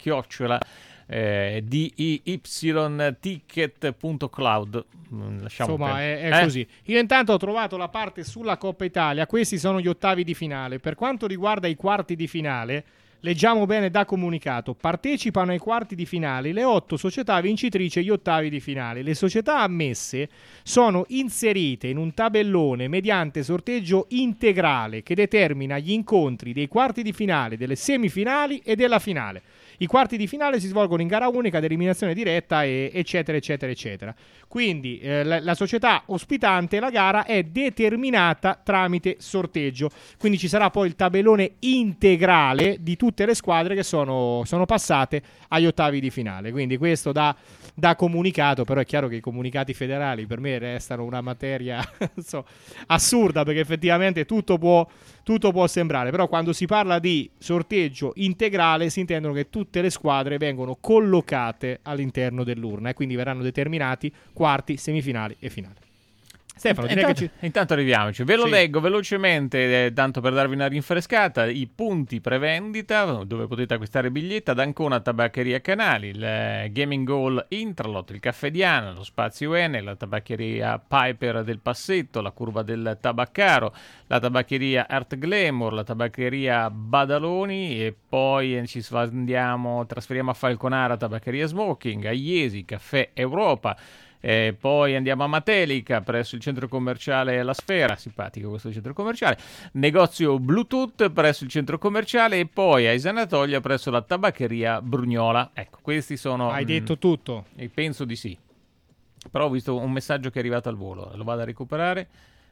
DIY-ticket.cloud. Insomma, è così. Io intanto ho trovato la parte sulla Coppa Italia. Questi sono gli ottavi di finale. Per quanto riguarda i quarti di finale, leggiamo bene da comunicato: partecipano ai quarti di finale le 8 società vincitrici agli ottavi di finale. Le società ammesse sono inserite in un tabellone mediante sorteggio integrale che determina gli incontri dei quarti di finale, delle semifinali e della finale. I quarti di finale si svolgono in gara unica ad eliminazione diretta, eccetera, eccetera, eccetera. Quindi la società ospitante, la gara è determinata tramite sorteggio. Quindi ci sarà poi il tabellone integrale di tutte le squadre che sono passate agli ottavi di finale. Quindi questo da comunicato, però è chiaro che i comunicati federali per me restano una materia assurda, perché effettivamente tutto può sembrare, però quando si parla di sorteggio integrale si intendono che tutte le squadre vengono collocate all'interno dell'urna e quindi verranno determinati quarti, semifinali e finali. Stefano, intanto arriviamoci. Ve lo leggo velocemente, tanto per darvi una rinfrescata. I punti prevendita, dove potete acquistare biglietti: ad Ancona Tabaccheria Canali, il Gaming Hall Intralot, il Caffè Diana, lo Spazio N, la Tabaccheria Piper del Passetto, la Curva del Tabaccaro, la Tabaccheria Art Glamour, la Tabaccheria Badaloni, e poi ci trasferiamo a Falconara, Tabaccheria Smoking, a Iesi, Caffè Europa. Poi andiamo a Matelica presso il centro commerciale La Sfera, simpatico questo centro commerciale, negozio Bluetooth presso il centro commerciale, e poi a Isanatolia presso la tabaccheria Brugnola. Ecco, questi sono... Hai detto tutto? Penso di sì, però ho visto un messaggio che è arrivato al volo, lo vado a recuperare.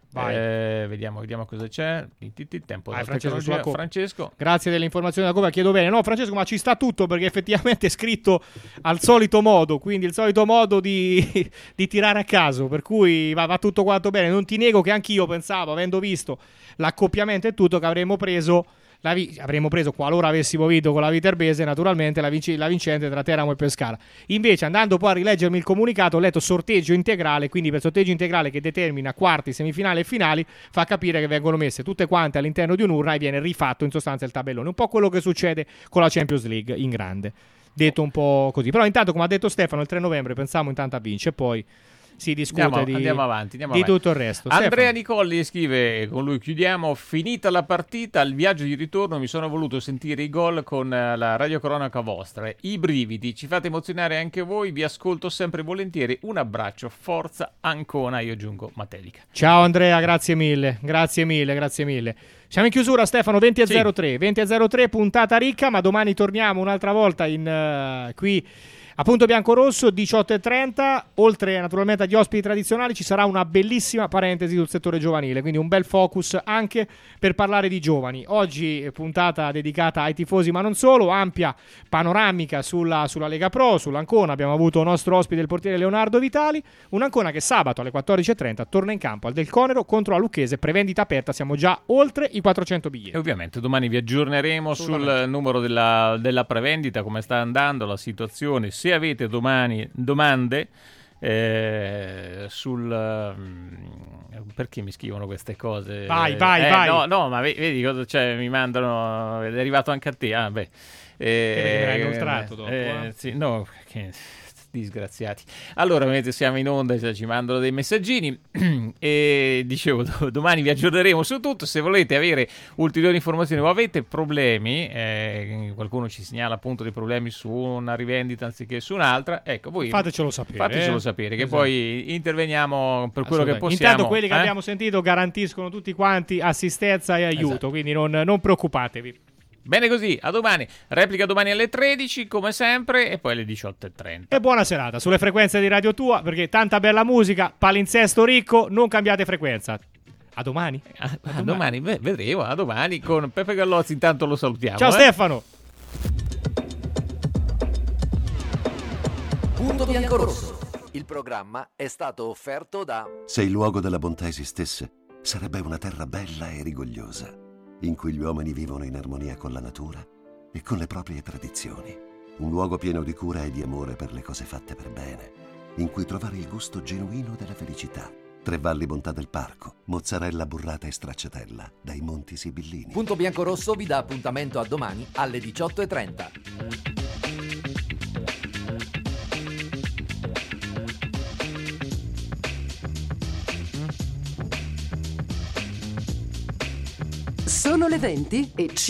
Vediamo cosa c'è. Tempo da Francesco. Grazie delle informazioni da Coppa. Chiedo bene. No, Francesco, ma ci sta tutto, perché effettivamente è scritto al solito modo, quindi il solito modo di tirare a caso, per cui va tutto quanto bene. Non ti nego che anch'io pensavo, avendo visto l'accoppiamento e tutto, che avremmo preso, qualora avessimo vinto con la Viterbese, naturalmente la vincente tra Teramo e Pescara. Invece, andando poi a rileggermi il comunicato, ho letto sorteggio integrale, quindi per sorteggio integrale che determina quarti, semifinali e finali, fa capire che vengono messe tutte quante all'interno di un'urna e viene rifatto in sostanza il tabellone, un po' quello che succede con la Champions League in grande, detto un po' così. Però intanto, come ha detto Stefano, il 3 novembre pensiamo intanto a vincere, poi si discute andiamo avanti. Tutto il resto. Andrea Stefano Nicolli scrive, con lui chiudiamo: finita la partita, al viaggio di ritorno mi sono voluto sentire i gol con la radiocronaca vostra, i brividi, ci fate emozionare anche voi, vi ascolto sempre volentieri, un abbraccio, forza Ancona. Io aggiungo Matelica. Ciao Andrea, grazie mille. Siamo in chiusura, Stefano, 20:03, puntata ricca, ma domani torniamo un'altra volta qui a Punto Biancorosso, 18:30. Oltre naturalmente agli ospiti tradizionali ci sarà una bellissima parentesi sul settore giovanile, quindi un bel focus anche per parlare di giovani. Oggi puntata dedicata ai tifosi, ma non solo, ampia panoramica sulla Lega Pro, sull'Ancona. Abbiamo avuto il nostro ospite, il portiere Leonardo Vitali, un'Ancona che sabato alle 14:30 torna in campo al Del Conero contro la Lucchese, prevendita aperta, siamo già oltre i 400 biglietti. E ovviamente domani vi aggiorneremo sul numero della prevendita, come sta andando la situazione. Se avete domande perché mi scrivono queste cose? Vai. No, ma vedi cosa c'è, mi mandano, è arrivato anche a te. Che verrai inoltrato dopo. Sì, no, che disgraziati. Allora, mentre siamo in onda ci mandano dei messaggini e dicevo, domani vi aggiorneremo su tutto. Se volete avere ulteriori informazioni o avete problemi, qualcuno ci segnala appunto dei problemi su una rivendita anziché su un'altra, ecco, voi fatecelo sapere, che poi interveniamo per quello che possiamo. Intanto quelli che abbiamo sentito garantiscono tutti quanti assistenza e aiuto, esatto. Quindi non preoccupatevi. Bene così, a domani. Replica domani alle 13 come sempre e poi alle 18:30. E buona serata sulle frequenze di Radio Tua, perché tanta bella musica, palinsesto ricco, non cambiate frequenza. A domani. A domani, vedremo, a domani con Peppe Gallozzi. Intanto lo salutiamo. Ciao Stefano. Punto Biancorosso. Il programma è stato offerto da... Se il luogo della bontà esistesse, sarebbe una terra bella e rigogliosa, in cui gli uomini vivono in armonia con la natura e con le proprie tradizioni. Un luogo pieno di cura e di amore per le cose fatte per bene, in cui trovare il gusto genuino della felicità. Tre Valli Bontà del Parco, mozzarella burrata e stracciatella dai Monti Sibillini. Punto Biancorosso vi dà appuntamento a domani alle 18:30. Sono le 20 e